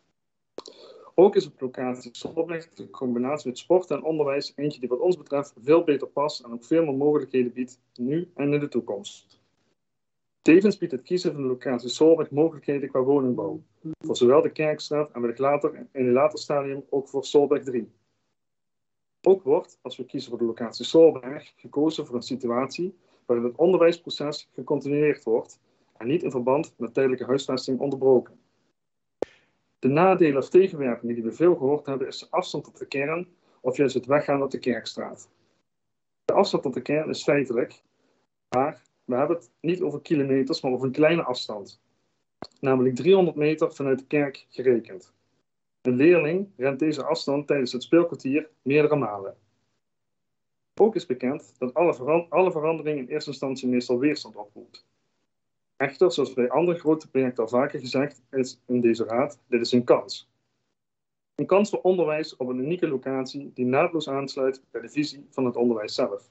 Speaker 8: Ook is op locatie Solberg de combinatie met sport en onderwijs eentje die wat ons betreft veel beter past en ook veel meer mogelijkheden biedt, nu en in de toekomst. Tevens biedt het kiezen van de locatie Solberg mogelijkheden qua woningbouw, voor zowel de Kerkstraat en wellicht later in een later stadium ook voor Solberg 3. Ook wordt, als we kiezen voor de locatie Solberg, gekozen voor een situatie waarin het onderwijsproces gecontinueerd wordt en niet in verband met tijdelijke huisvesting onderbroken. De nadelen of tegenwerpingen die we veel gehoord hebben is de afstand tot de kern of juist het weggaan op de Kerkstraat. De afstand tot de kern is feitelijk, maar we hebben het niet over kilometers, maar over een kleine afstand. Namelijk 300 meter vanuit de kerk gerekend. Een leerling rent deze afstand tijdens het speelkwartier meerdere malen. Ook is bekend dat alle verandering in eerste instantie meestal weerstand oproept. Echter, zoals bij andere grote projecten al vaker gezegd is in deze raad, dit is een kans. Een kans voor onderwijs op een unieke locatie die naadloos aansluit bij de visie van het onderwijs zelf.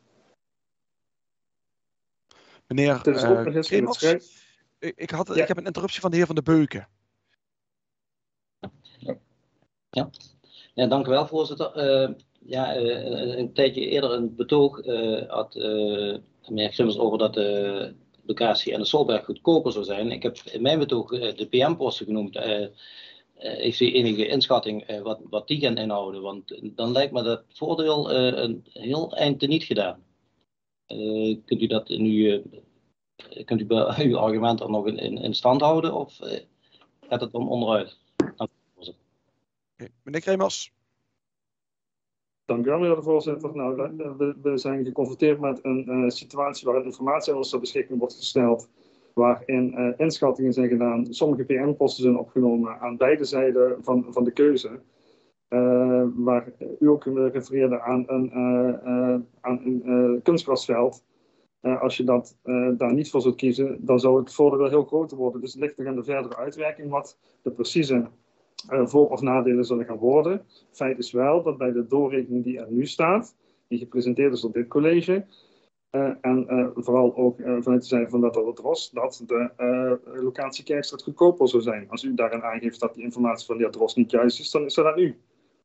Speaker 1: Meneer Kremers, ik heb een interruptie van de heer Van de Beuken.
Speaker 9: Ja, dank u wel, voorzitter. Een tijdje eerder in het betoog had meneer Kremers over dat de locatie en de Solberg goedkoper zou zijn. Ik heb in mijn betoog de PM-posten genoemd. Heeft u enige inschatting wat die gaan inhouden? Want dan lijkt me dat voordeel een heel eind teniet gedaan. Kunt u dat nu... Kunt u bij uw argument er nog in stand houden of gaat het dan onderuit?
Speaker 1: Meneer Kremers.
Speaker 8: Dank u wel, meneer de voorzitter. Nou, we zijn geconfronteerd met een situatie waarin informatie aan ons ter beschikking wordt gesteld, waarin inschattingen zijn gedaan, sommige PM-posten zijn opgenomen aan beide zijden van de keuze. Waar u ook refereerde aan een kunstgrasveld. Als je daar niet voor zou kiezen, dan zou het voordeel heel groot worden. Dus het ligt nog aan de verdere uitwerking wat de precieze voor- of nadelen zullen gaan worden. Feit is wel dat bij de doorrekening die er nu staat, die gepresenteerd is door dit college, en vooral ook vanuit de zijde van de Dros, dat de locatie Kerkstraat goedkoper zou zijn. Als u daarin aangeeft dat die informatie van de heer Dros niet juist is, dan is dat aan u.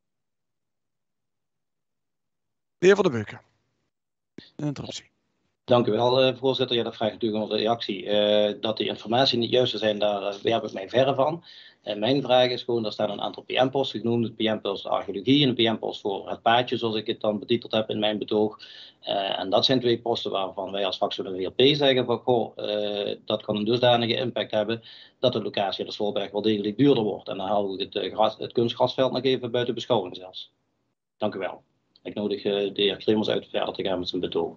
Speaker 1: De heer Van de Beuken. Een interruptie.
Speaker 9: Dank u wel, voorzitter. Ja, dat vraagt natuurlijk om een reactie. Dat die informatie niet juist zou zijn, daar werp ik mij verre van. Mijn vraag is gewoon, er staan een aantal PM-posten genoemd. De PM-post archeologie en de PM-post voor het paadje, zoals ik het dan betiteld heb in mijn betoog. En dat zijn twee posten waarvan wij als fractie van de VLP zeggen van, goh, dat kan een dusdanige impact hebben dat de locatie aan de Solberg wel degelijk duurder wordt. En dan hou ik het kunstgrasveld nog even buiten beschouwing zelfs. Dank u wel. Ik nodig de heer Kremers uit verder te gaan met zijn betoog.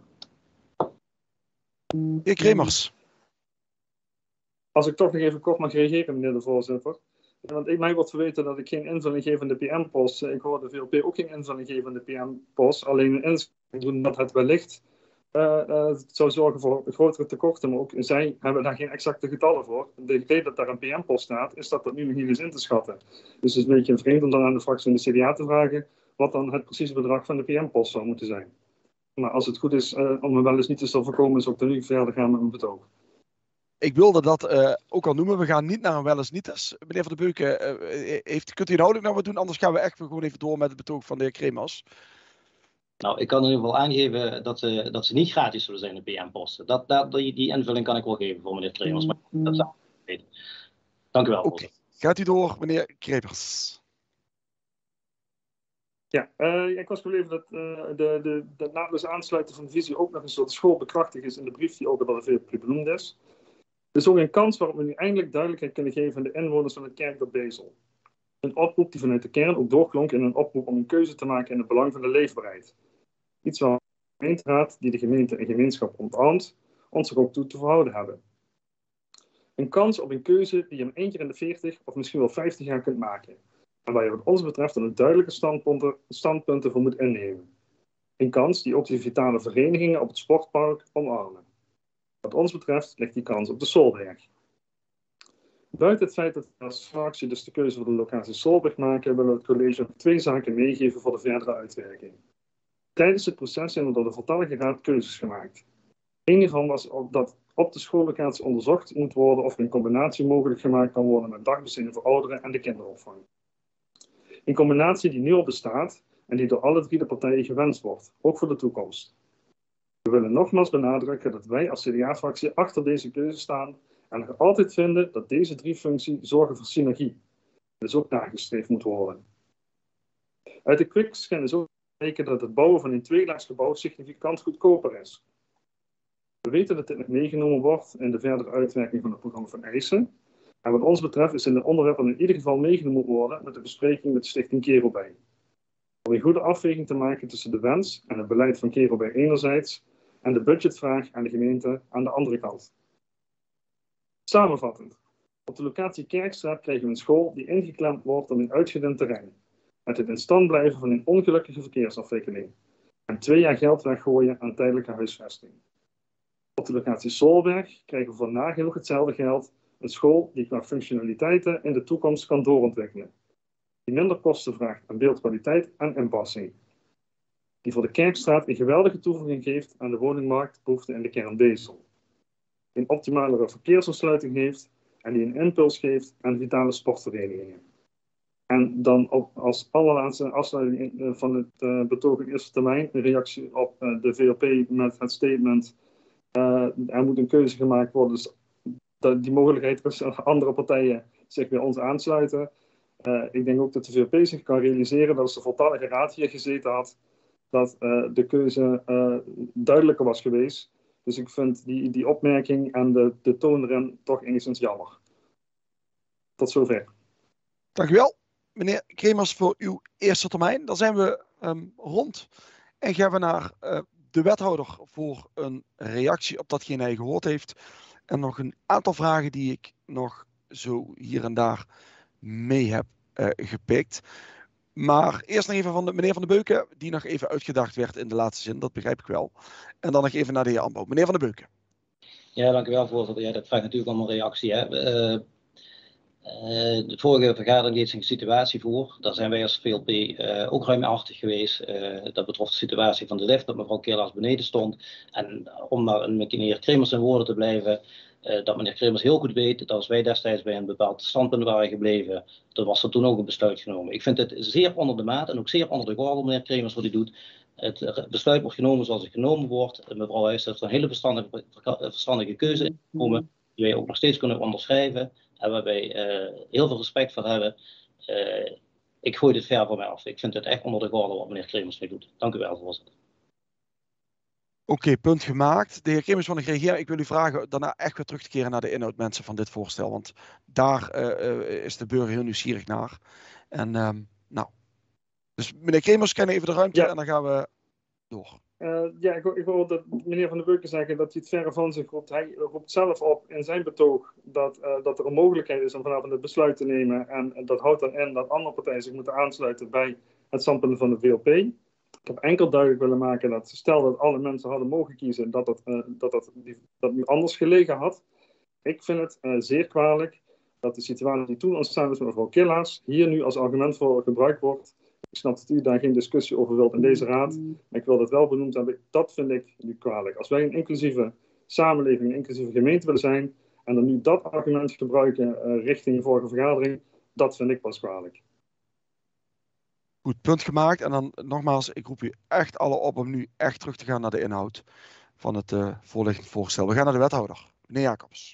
Speaker 1: Heer Kremers.
Speaker 8: Als ik toch nog even kort mag reageren, meneer de voorzitter. Want mij wordt verweten dat ik geen invulling geef aan de PM-post. Ik hoor de VLP ook geen invulling geven aan de PM-post. Alleen een inschatting doen dat het wellicht zou zorgen voor grotere tekorten. Maar ook zij hebben daar geen exacte getallen voor. De reden dat daar een PM-post staat, is dat nu nog niet is in te schatten. Dus het is een beetje vreemd om dan aan de fractie van de CDA te vragen wat dan het precieze bedrag van de PM-post zou moeten zijn. Maar als het goed is om me wel eens niet te voorkomen, zou ik dan nu verder gaan met mijn betoog.
Speaker 1: Ik wilde dat ook al noemen. We gaan niet naar een wel eens niet. Meneer Van de Beuken, kunt u inhoudelijk nog wat doen? Anders gaan we echt gewoon even door met het betoog van de heer Kremers.
Speaker 9: Nou, ik kan in ieder geval aangeven dat ze niet gratis zullen zijn, de PM-posten. Die invulling kan ik wel geven voor meneer Kremers. Maar dat zou ik weten. Dank u wel.
Speaker 1: Oké. Gaat u door, meneer Kremers.
Speaker 8: Ja, ik was gebleven dat de naadloos aansluiten van de visie ook nog een soort schoolbekrachtig is in de brief die ook al veel benoemd is. Er is ook een kans waarop we nu eindelijk duidelijkheid kunnen geven aan de inwoners van het kerkdorp Bezel. Een oproep die vanuit de kern ook doorklonk in een oproep om een keuze te maken in het belang van de leefbaarheid. Iets waar de gemeenteraad, die de gemeente en gemeenschap omarmt, ons er ook toe te verhouden hebben. Een kans op een keuze die je in 1 keer in de 40 of misschien wel 50 jaar kunt maken. En waar je wat ons betreft dan een duidelijke standpunten voor moet innemen. Een kans die ook de vitale verenigingen op het sportpark omarmen. Wat ons betreft ligt die kans op de Solberg. Buiten het feit dat we als fractie dus de keuze voor de locatie Solberg maken, willen we het college ook 2 zaken meegeven voor de verdere uitwerking. Tijdens het proces zijn er door de voltallige raad keuzes gemaakt. Een hiervan was dat op de schoollocatie onderzocht moet worden of er een combinatie mogelijk gemaakt kan worden met dagbesteding voor ouderen en de kinderopvang. Een combinatie die nu al bestaat en die door alle 3 de partijen gewenst wordt, ook voor de toekomst. We willen nogmaals benadrukken dat wij als CDA-fractie achter deze keuze staan en nog altijd vinden dat deze 3 functies zorgen voor synergie. Dus ook nagestreefd moet worden. Uit de quick scan is ook blijken dat het bouwen van een tweelaagsgebouw significant goedkoper is. We weten dat dit nog meegenomen wordt in de verdere uitwerking van het programma van eisen. En wat ons betreft is dit een onderwerp dat in ieder geval meegenomen moet worden met de bespreking met de Stichting Kerelbij. Om een goede afweging te maken tussen de wens en het beleid van Kerelbij enerzijds en de budgetvraag aan de gemeente aan de andere kant. Samenvattend. Op de locatie Kerkstraat krijgen we een school die ingeklemd wordt op een uitgedund terrein. Met het in stand blijven van een ongelukkige verkeersafwikkeling. En 2 jaar geld weggooien aan tijdelijke huisvesting. Op de locatie Solberg krijgen we voor nagenoeg hetzelfde geld een school die qua functionaliteiten in de toekomst kan doorontwikkelen. Die minder kosten vraagt aan beeldkwaliteit en inpassing. Die voor de Kerkstraat een geweldige toevoeging geeft aan de woningmarktbehoefte in de kern Bezel. Een optimalere verkeersontsluiting heeft en die een impuls geeft aan vitale sportverenigingen. En dan als allerlaatste afsluiting van het betoog in eerste termijn een reactie op de VLP met het statement er moet een keuze gemaakt worden, dus die mogelijkheid is dat andere partijen zich bij ons aansluiten. Ik denk ook dat de VLP zich kan realiseren dat als de voltallige raad hier gezeten had, dat de keuze duidelijker was geweest. Dus ik vind die opmerking en de toon erin toch enigszins jammer. Tot zover.
Speaker 1: Dank u wel, meneer Kremers, voor uw eerste termijn. Dan zijn we rond en gaan we naar de wethouder voor een reactie op datgene hij gehoord heeft. En nog een aantal vragen die ik nog zo hier en daar mee heb gepikt. Maar eerst nog even van de meneer Van den Beuken, die nog even uitgedaagd werd in de laatste zin, dat begrijp ik wel. En dan nog even naar de heer Ambo. Meneer Van den Beuken.
Speaker 9: Ja, dank u wel, voorzitter. Ja, dat vraagt natuurlijk om een reactie. Hè. De vorige vergadering deed zich een situatie voor. Daar zijn wij als VLP ook ruimhartig geweest. Dat betrof de situatie van de lift, dat mevrouw Keerlaars beneden stond. En om maar met meneer Kremers in woorden te blijven, dat meneer Kremers heel goed weet dat als wij destijds bij een bepaald standpunt waren gebleven, dan was er toen ook een besluit genomen. Ik vind het zeer onder de maat en ook zeer onder de gordel, meneer Kremers, wat hij doet. Het besluit wordt genomen zoals het genomen wordt. Mevrouw Huijs heeft er een hele verstandige keuze ingenomen, die wij ook nog steeds kunnen onderschrijven. En waar wij heel veel respect voor hebben. Ik gooi dit ver voor mij af. Ik vind het echt onder de gordel wat meneer Kremers mee doet. Dank u wel, voorzitter.
Speaker 1: Oké, punt gemaakt. De heer Kremers wil nog reageren. Ik wil u vragen daarna echt weer terug te keren naar de inhoud, mensen, van dit voorstel. Want daar is de burger heel nieuwsgierig naar. En nou. Dus meneer Kremers, kennen even de ruimte en dan gaan we door.
Speaker 8: Ik wil dat meneer Van den Beuken zeggen dat hij het verre van zich roept. Hij roept zelf op in zijn betoog dat er een mogelijkheid is om vanavond het besluit te nemen. En dat houdt dan in dat andere partijen zich moeten aansluiten bij het standpunt van de VLP. Ik heb enkel duidelijk willen maken dat stel dat alle mensen hadden mogen kiezen dat nu anders gelegen had. Ik vind het zeer kwalijk dat de situatie die toen ontstaan is met mevrouw Keerlaars hier nu als argument voor gebruikt wordt. Ik snap dat u daar geen discussie over wilt in deze raad, maar ik wil dat wel benoemd hebben. Dat vind ik nu kwalijk. Als wij een inclusieve samenleving, een inclusieve gemeente willen zijn, en dan nu dat argument gebruiken richting de vorige vergadering, dat vind ik pas kwalijk.
Speaker 1: Goed, punt gemaakt. En dan nogmaals, ik roep u echt alle op om nu echt terug te gaan naar de inhoud van het voorliggend voorstel. We gaan naar de wethouder, meneer Jacobs.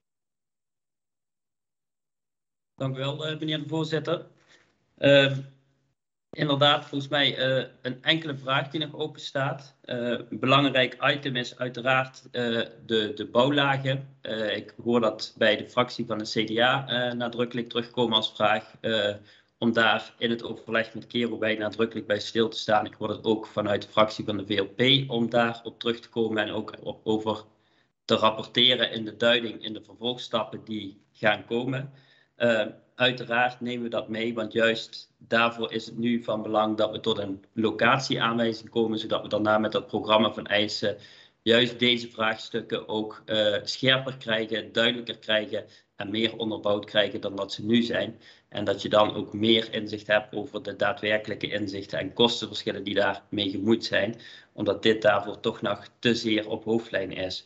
Speaker 10: Dank u wel, meneer de voorzitter. Inderdaad, volgens mij een enkele vraag die nog open staat. Een belangrijk item is uiteraard de bouwlagen. Ik hoor dat bij de fractie van de CDA nadrukkelijk terugkomen als vraag. Om daar in het overleg met Kerelbij nadrukkelijk bij stil te staan. Ik hoor dat ook vanuit de fractie van de VLP om daar op terug te komen en ook over te rapporteren in de duiding in de vervolgstappen die gaan komen. Uiteraard nemen we dat mee, want juist daarvoor is het nu van belang dat we tot een locatieaanwijzing komen, zodat we daarna met dat programma van eisen juist deze vraagstukken ook scherper krijgen, duidelijker krijgen en meer onderbouwd krijgen dan dat ze nu zijn. En dat je dan ook meer inzicht hebt over de daadwerkelijke inzichten en kostenverschillen die daarmee gemoeid zijn, omdat dit daarvoor toch nog te zeer op hoofdlijn is.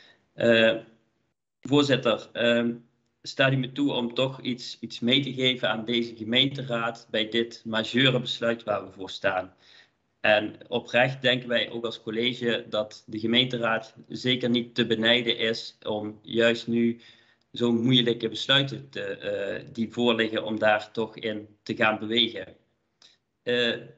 Speaker 10: Voorzitter, staat u me toe om toch iets mee te geven aan deze gemeenteraad bij dit majeure besluit waar we voor staan. En oprecht denken wij ook als college dat de gemeenteraad zeker niet te benijden is om juist nu zo'n moeilijke besluiten die voorliggen om daar toch in te gaan bewegen.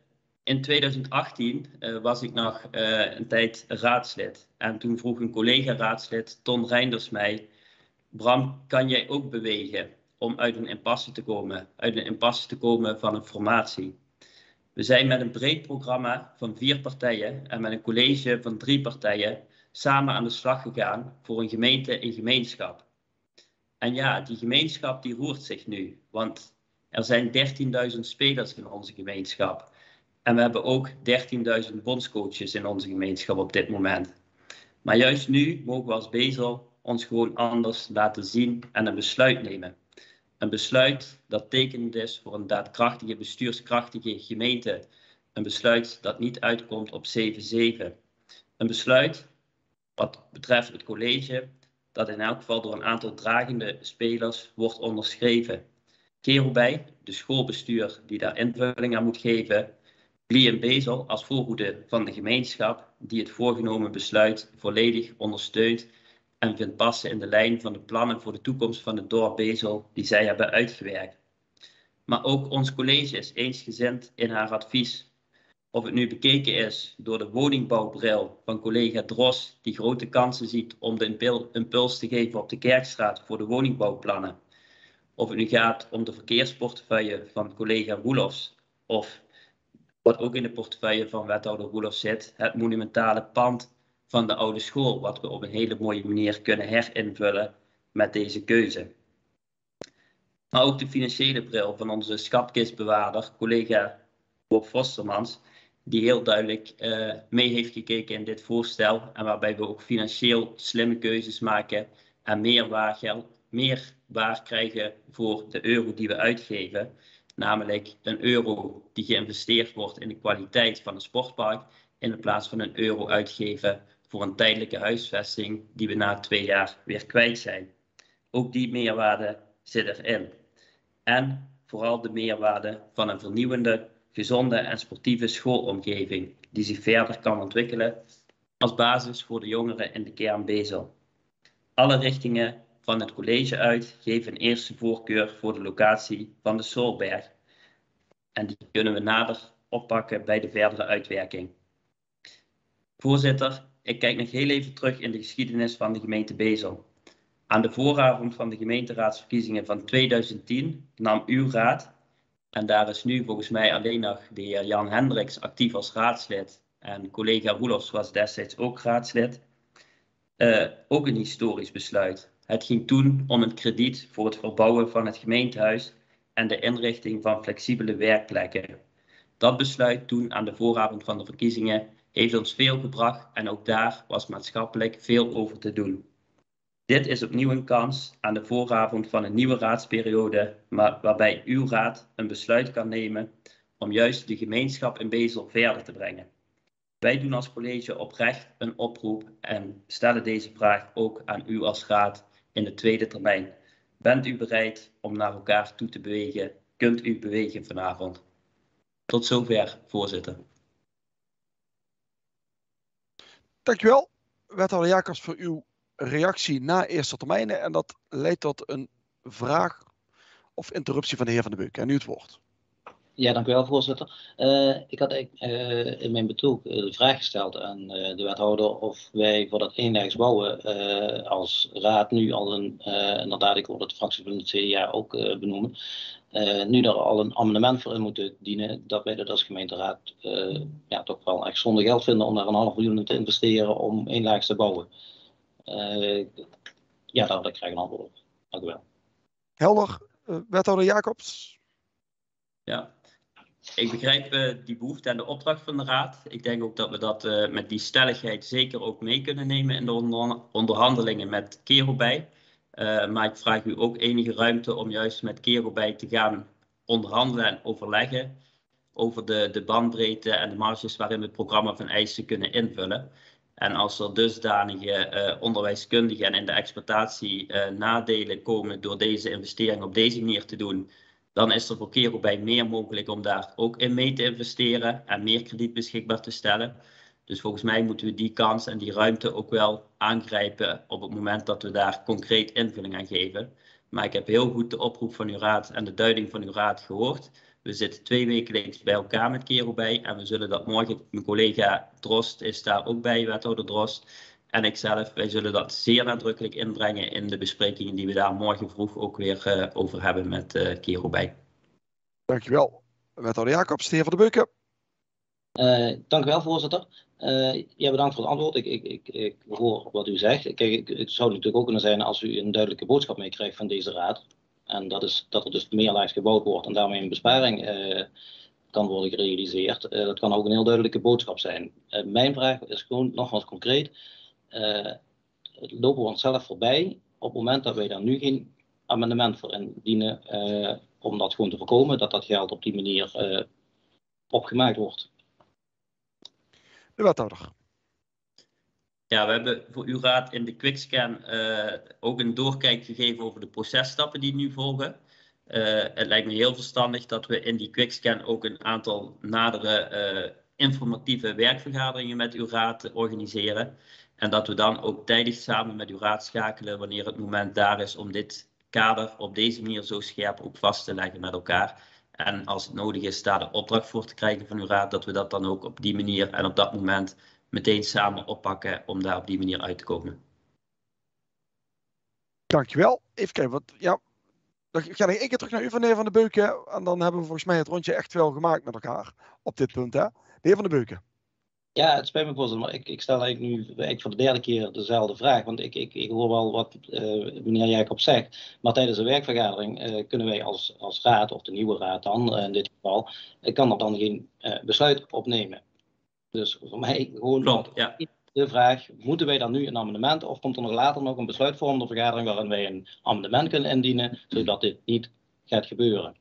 Speaker 10: In 2018 was ik nog een tijd raadslid. En toen vroeg een collega-raadslid, Ton Reinders, mij: Bram, kan jij ook bewegen om uit een impasse te komen? Uit een impasse te komen van een formatie. We zijn met een breed programma van 4 partijen en met een college van 3 partijen samen aan de slag gegaan voor een gemeente in gemeenschap. En ja, die gemeenschap die roert zich nu, want er zijn 13.000 spelers in onze gemeenschap. En we hebben ook 13.000 bondscoaches in onze gemeenschap op dit moment. Maar juist nu mogen we als Bezel ons gewoon anders laten zien en een besluit nemen. Een besluit dat tekenend is voor een daadkrachtige, bestuurskrachtige gemeente. Een besluit dat niet uitkomt op 7-7. Een besluit wat betreft het college dat in elk geval door een aantal dragende spelers wordt onderschreven. Kerelbij, de schoolbestuur die daar invulling aan moet geven. Blie en Bezel als voorhoede van de gemeenschap die het voorgenomen besluit volledig ondersteunt en vindt passen in de lijn van de plannen voor de toekomst van het dorp Bezel die zij hebben uitgewerkt. Maar ook ons college is eensgezind in haar advies. Of het nu bekeken is door de woningbouwbril van collega Dros, die grote kansen ziet om de impuls te geven op de Kerkstraat voor de woningbouwplannen. Of het nu gaat om de verkeersportefeuille van collega Roelofs, of wat ook in de portefeuille van wethouder Roelofs zit, het monumentale pand van de oude school, wat we op een hele mooie manier kunnen herinvullen met deze keuze. Maar ook de financiële bril van onze schatkistbewaarder, collega Bob Vostermans, die heel duidelijk mee heeft gekeken in dit voorstel en waarbij we ook financieel slimme keuzes maken en meer waar krijgen voor de euro die we uitgeven. Namelijk een euro die geïnvesteerd wordt in de kwaliteit van een sportpark in plaats van een euro uitgeven voor een tijdelijke huisvesting die we na 2 jaar weer kwijt zijn. Ook die meerwaarde zit erin. En vooral de meerwaarde van een vernieuwende, gezonde en sportieve schoolomgeving die zich verder kan ontwikkelen als basis voor de jongeren in de kern Bezel. Alle richtingen van het college uit geven een eerste voorkeur voor de locatie van de Solberg. En die kunnen we nader oppakken bij de verdere uitwerking. Voorzitter, ik kijk nog heel even terug in de geschiedenis van de gemeente Bezel. Aan de vooravond van de gemeenteraadsverkiezingen van 2010 nam uw raad, en daar is nu volgens mij alleen nog de heer Jan Hendricks actief als raadslid en collega Roelofs was destijds ook raadslid, ook een historisch besluit. Het ging toen om een krediet voor het verbouwen van het gemeentehuis en de inrichting van flexibele werkplekken. Dat besluit toen aan de vooravond van de verkiezingen heeft ons veel gebracht en ook daar was maatschappelijk veel over te doen. Dit is opnieuw een kans aan de vooravond van een nieuwe raadsperiode, maar waarbij uw raad een besluit kan nemen om juist de gemeenschap in Bezel verder te brengen. Wij doen als college oprecht een oproep en stellen deze vraag ook aan u als raad in de tweede termijn. Bent u bereid om naar elkaar toe te bewegen? Kunt u bewegen vanavond? Tot zover, voorzitter.
Speaker 1: Dankjewel, wethouder Jacobs, voor uw reactie na eerste termijnen. En dat leidt tot een vraag of interruptie van de heer Van den Beuk. En nu het woord.
Speaker 9: Ja, dank u wel, voorzitter. Ik had in mijn betoog de vraag gesteld aan de wethouder of wij voor dat eendags bouwen als raad nu al inderdaad, ik hoor dat de fractie van het CDA ook benoemen, nu er al een amendement voor in moeten dienen, dat wij dat als gemeenteraad toch wel echt zonder geld vinden om daar een 500.000 in te investeren om eendags te bouwen. Daar wil ik graag een antwoord op. Dank u wel.
Speaker 1: Helder, wethouder Jacobs.
Speaker 10: Ja, ik begrijp die behoefte en de opdracht van de raad. Ik denk ook dat we dat met die stelligheid zeker ook mee kunnen nemen in de onderhandelingen met Kerelbij. Maar ik vraag u ook enige ruimte om juist met Kerelbij te gaan onderhandelen en overleggen over de bandbreedte en de marges waarin we het programma van eisen kunnen invullen. En als er dusdanige onderwijskundige en in de exploitatie nadelen komen door deze investering op deze manier te doen, dan is er voor Kerelbij meer mogelijk om daar ook in mee te investeren en meer krediet beschikbaar te stellen. Dus volgens mij moeten we die kans en die ruimte ook wel aangrijpen op het moment dat we daar concreet invulling aan geven. Maar ik heb heel goed de oproep van uw raad en de duiding van uw raad gehoord. We zitten 2 wekelijks bij elkaar met Kerobij en we zullen dat morgen, mijn collega Drost is daar ook bij, wethouder Drost, en ikzelf, wij zullen dat zeer nadrukkelijk inbrengen in de besprekingen die we daar morgen vroeg ook weer over hebben met Kerobij.
Speaker 1: Dankjewel, wethouder Jacobs. De heer Van der Beuken.
Speaker 9: Dank u wel, voorzitter. Ja, bedankt voor het antwoord. Ik hoor wat u zegt. Kijk, het zou natuurlijk ook kunnen zijn als u een duidelijke boodschap meekrijgt van deze raad. En dat is dat er dus meerlijks gebouwd wordt en daarmee een besparing kan worden gerealiseerd. Dat kan ook een heel duidelijke boodschap zijn. Mijn vraag is gewoon nogmaals concreet. Lopen we onszelf voorbij op het moment dat wij daar nu geen amendement voor indienen om dat gewoon te voorkomen, dat dat geld op die manier opgemaakt wordt?
Speaker 1: De wethouder.
Speaker 10: Ja, we hebben voor uw raad in de quickscan ook een doorkijk gegeven over de processtappen die nu volgen. Het lijkt me heel verstandig dat we in die quickscan ook een aantal nadere informatieve werkvergaderingen met uw raad organiseren. En dat we dan ook tijdig samen met uw raad schakelen wanneer het moment daar is om dit kader op deze manier zo scherp ook vast te leggen met elkaar. En als het nodig is daar de opdracht voor te krijgen van uw raad, dat we dat dan ook op die manier en op dat moment meteen samen oppakken om daar op die manier uit te komen.
Speaker 1: Dankjewel. Even kijken, dan ga ik één keer terug naar u, van de heer Van der Beuken. En dan hebben we volgens mij het rondje echt wel gemaakt met elkaar op dit punt. Hè? De heer Van der Beuken.
Speaker 9: Ja, het spijt me, voorzitter, maar ik stel eigenlijk nu voor de derde keer dezelfde vraag. Want ik hoor wel wat meneer Jacobs zegt. Maar tijdens de werkvergadering kunnen wij als raad, of de nieuwe raad dan in dit geval, kan er dan geen besluit opnemen. Dus voor mij gewoon de vraag, moeten wij dan nu een amendement of komt er nog later nog een besluitvormende vergadering waarin wij een amendement kunnen indienen, zodat dit niet gaat gebeuren?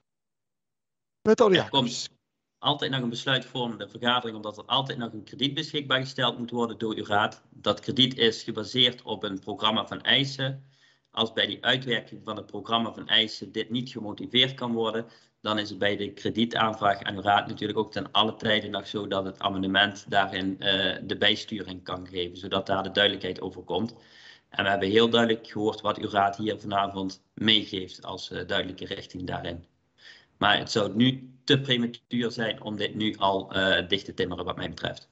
Speaker 10: Er komt altijd nog een besluitvormende vergadering, omdat er altijd nog een krediet beschikbaar gesteld moet worden door uw raad. Dat krediet is gebaseerd op een programma van eisen. Als bij die uitwerking van het programma van eisen dit niet gemotiveerd kan worden, dan is het bij de kredietaanvraag aan uw raad natuurlijk ook ten alle tijde nog zo dat het amendement daarin de bijsturing kan geven, zodat daar de duidelijkheid over komt. En we hebben heel duidelijk gehoord wat uw raad hier vanavond meegeeft als duidelijke richting daarin. Maar het zou nu te prematuur zijn om dit nu al dicht te timmeren wat mij betreft.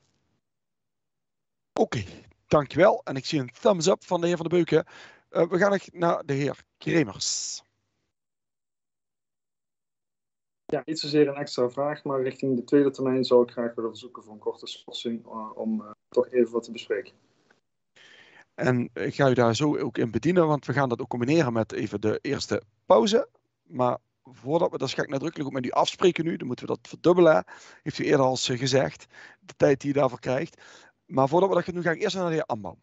Speaker 1: Oké, dankjewel. En ik zie een thumbs up van de heer Van der Beuken. We gaan naar de heer Kremers.
Speaker 8: Ja, niet zozeer een extra vraag, maar richting de tweede termijn zou ik graag willen verzoeken voor een korte schorsing om toch even wat te bespreken.
Speaker 1: En ik ga u daar zo ook in bedienen, want we gaan dat ook combineren met even de eerste pauze. Maar voordat we, dat ga ik nadrukkelijk ook met u afspreken nu, dan moeten we dat verdubbelen. Heeft u eerder al gezegd, de tijd die u daarvoor krijgt. Maar voordat we dat gaan doen, ga ik eerst naar de heer Ambaum.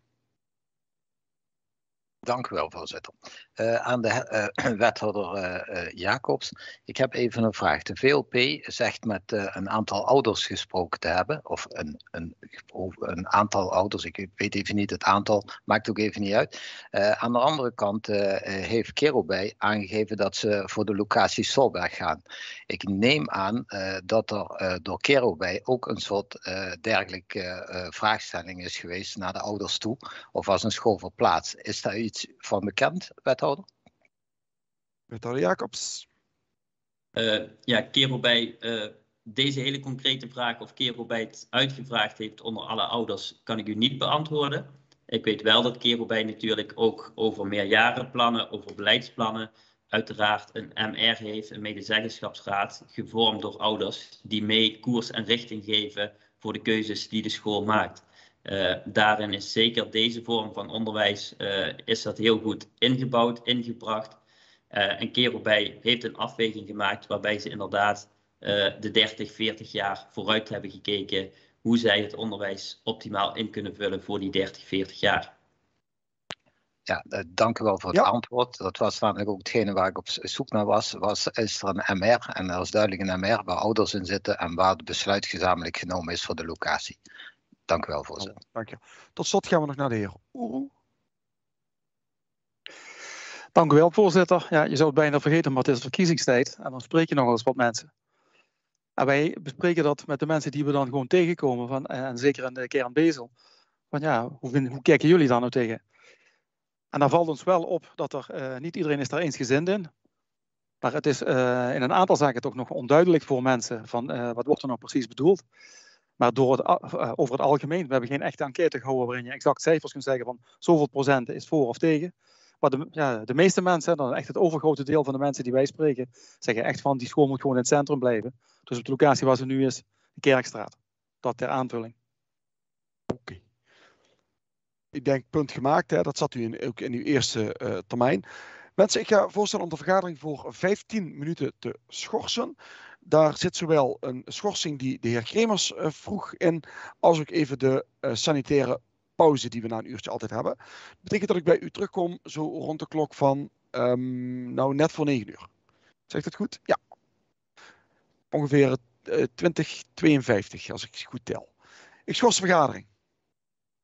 Speaker 7: Dank u wel, voorzitter. Aan de wethouder Jacobs. Ik heb even een vraag. De VLP zegt met een aantal ouders gesproken te hebben. Of een aantal ouders, ik weet even niet het aantal, maakt ook even niet uit. Aan de andere kant heeft Kerobij aangegeven dat ze voor de locatie Solberg gaan. Ik neem aan dat er door Kerobij ook een soort dergelijke vraagstelling is geweest naar de ouders toe. Of als een school verplaatst. Is daar iets van bekend, wethouder?
Speaker 1: Wethouder Jacobs.
Speaker 10: Ja, Kerobij, deze hele concrete vraag of Kerobij het uitgevraagd heeft onder alle ouders, kan ik u niet beantwoorden. Ik weet wel dat Kerobij natuurlijk ook over meerjarenplannen, over beleidsplannen, uiteraard een MR heeft, een medezeggenschapsraad, gevormd door ouders, die mee koers en richting geven voor de keuzes die de school maakt. Daarin is zeker deze vorm van onderwijs is dat heel goed ingebouwd, ingebracht. En Kerobij heeft een afweging gemaakt waarbij ze inderdaad de 30, 40 jaar vooruit hebben gekeken hoe zij het onderwijs optimaal in kunnen vullen voor die 30, 40 jaar.
Speaker 7: Ja, dank u wel voor het antwoord. Dat was namelijk ook hetgene waar ik op zoek naar was. Is er een MR, en er is duidelijk een MR waar ouders in zitten en waar het besluit gezamenlijk genomen is voor de locatie. Dank u wel, voorzitter.
Speaker 1: Dank je. Tot slot gaan we nog naar de heer Oeroe.
Speaker 6: Dank u wel, voorzitter. Ja, je zou het bijna vergeten, maar het is verkiezingstijd. En dan spreek je nog wel eens wat mensen. En wij bespreken dat met de mensen die we dan gewoon tegenkomen. En zeker in de kern Bezel. Van ja, hoe kijken jullie daar nou tegen? En daar valt ons wel op dat er niet iedereen is daar eensgezind in. Maar het is in een aantal zaken toch nog onduidelijk voor mensen van wat wordt er nou precies bedoeld. Maar over het algemeen, we hebben geen echte enquête gehouden waarin je exact cijfers kunt zeggen van zoveel procent is voor of tegen. Maar de meeste mensen, dan echt het overgrote deel van de mensen die wij spreken, zeggen echt van die school moet gewoon in het centrum blijven. Dus op de locatie waar ze nu is, de Kerkstraat. Dat ter aanvulling.
Speaker 1: Oké. Ik denk punt gemaakt, hè? Dat zat u ook in uw eerste termijn. Mensen, ik ga voorstellen om de vergadering voor 15 minuten te schorsen. Daar zit zowel een schorsing die de heer Kremers vroeg in, als ook even de sanitaire pauze die we na een uurtje altijd hebben. Dat betekent dat ik bij u terugkom zo rond de klok van net voor 9 uur. Zegt het goed? Ja. Ongeveer 20:52 als ik goed tel. Ik schors de vergadering.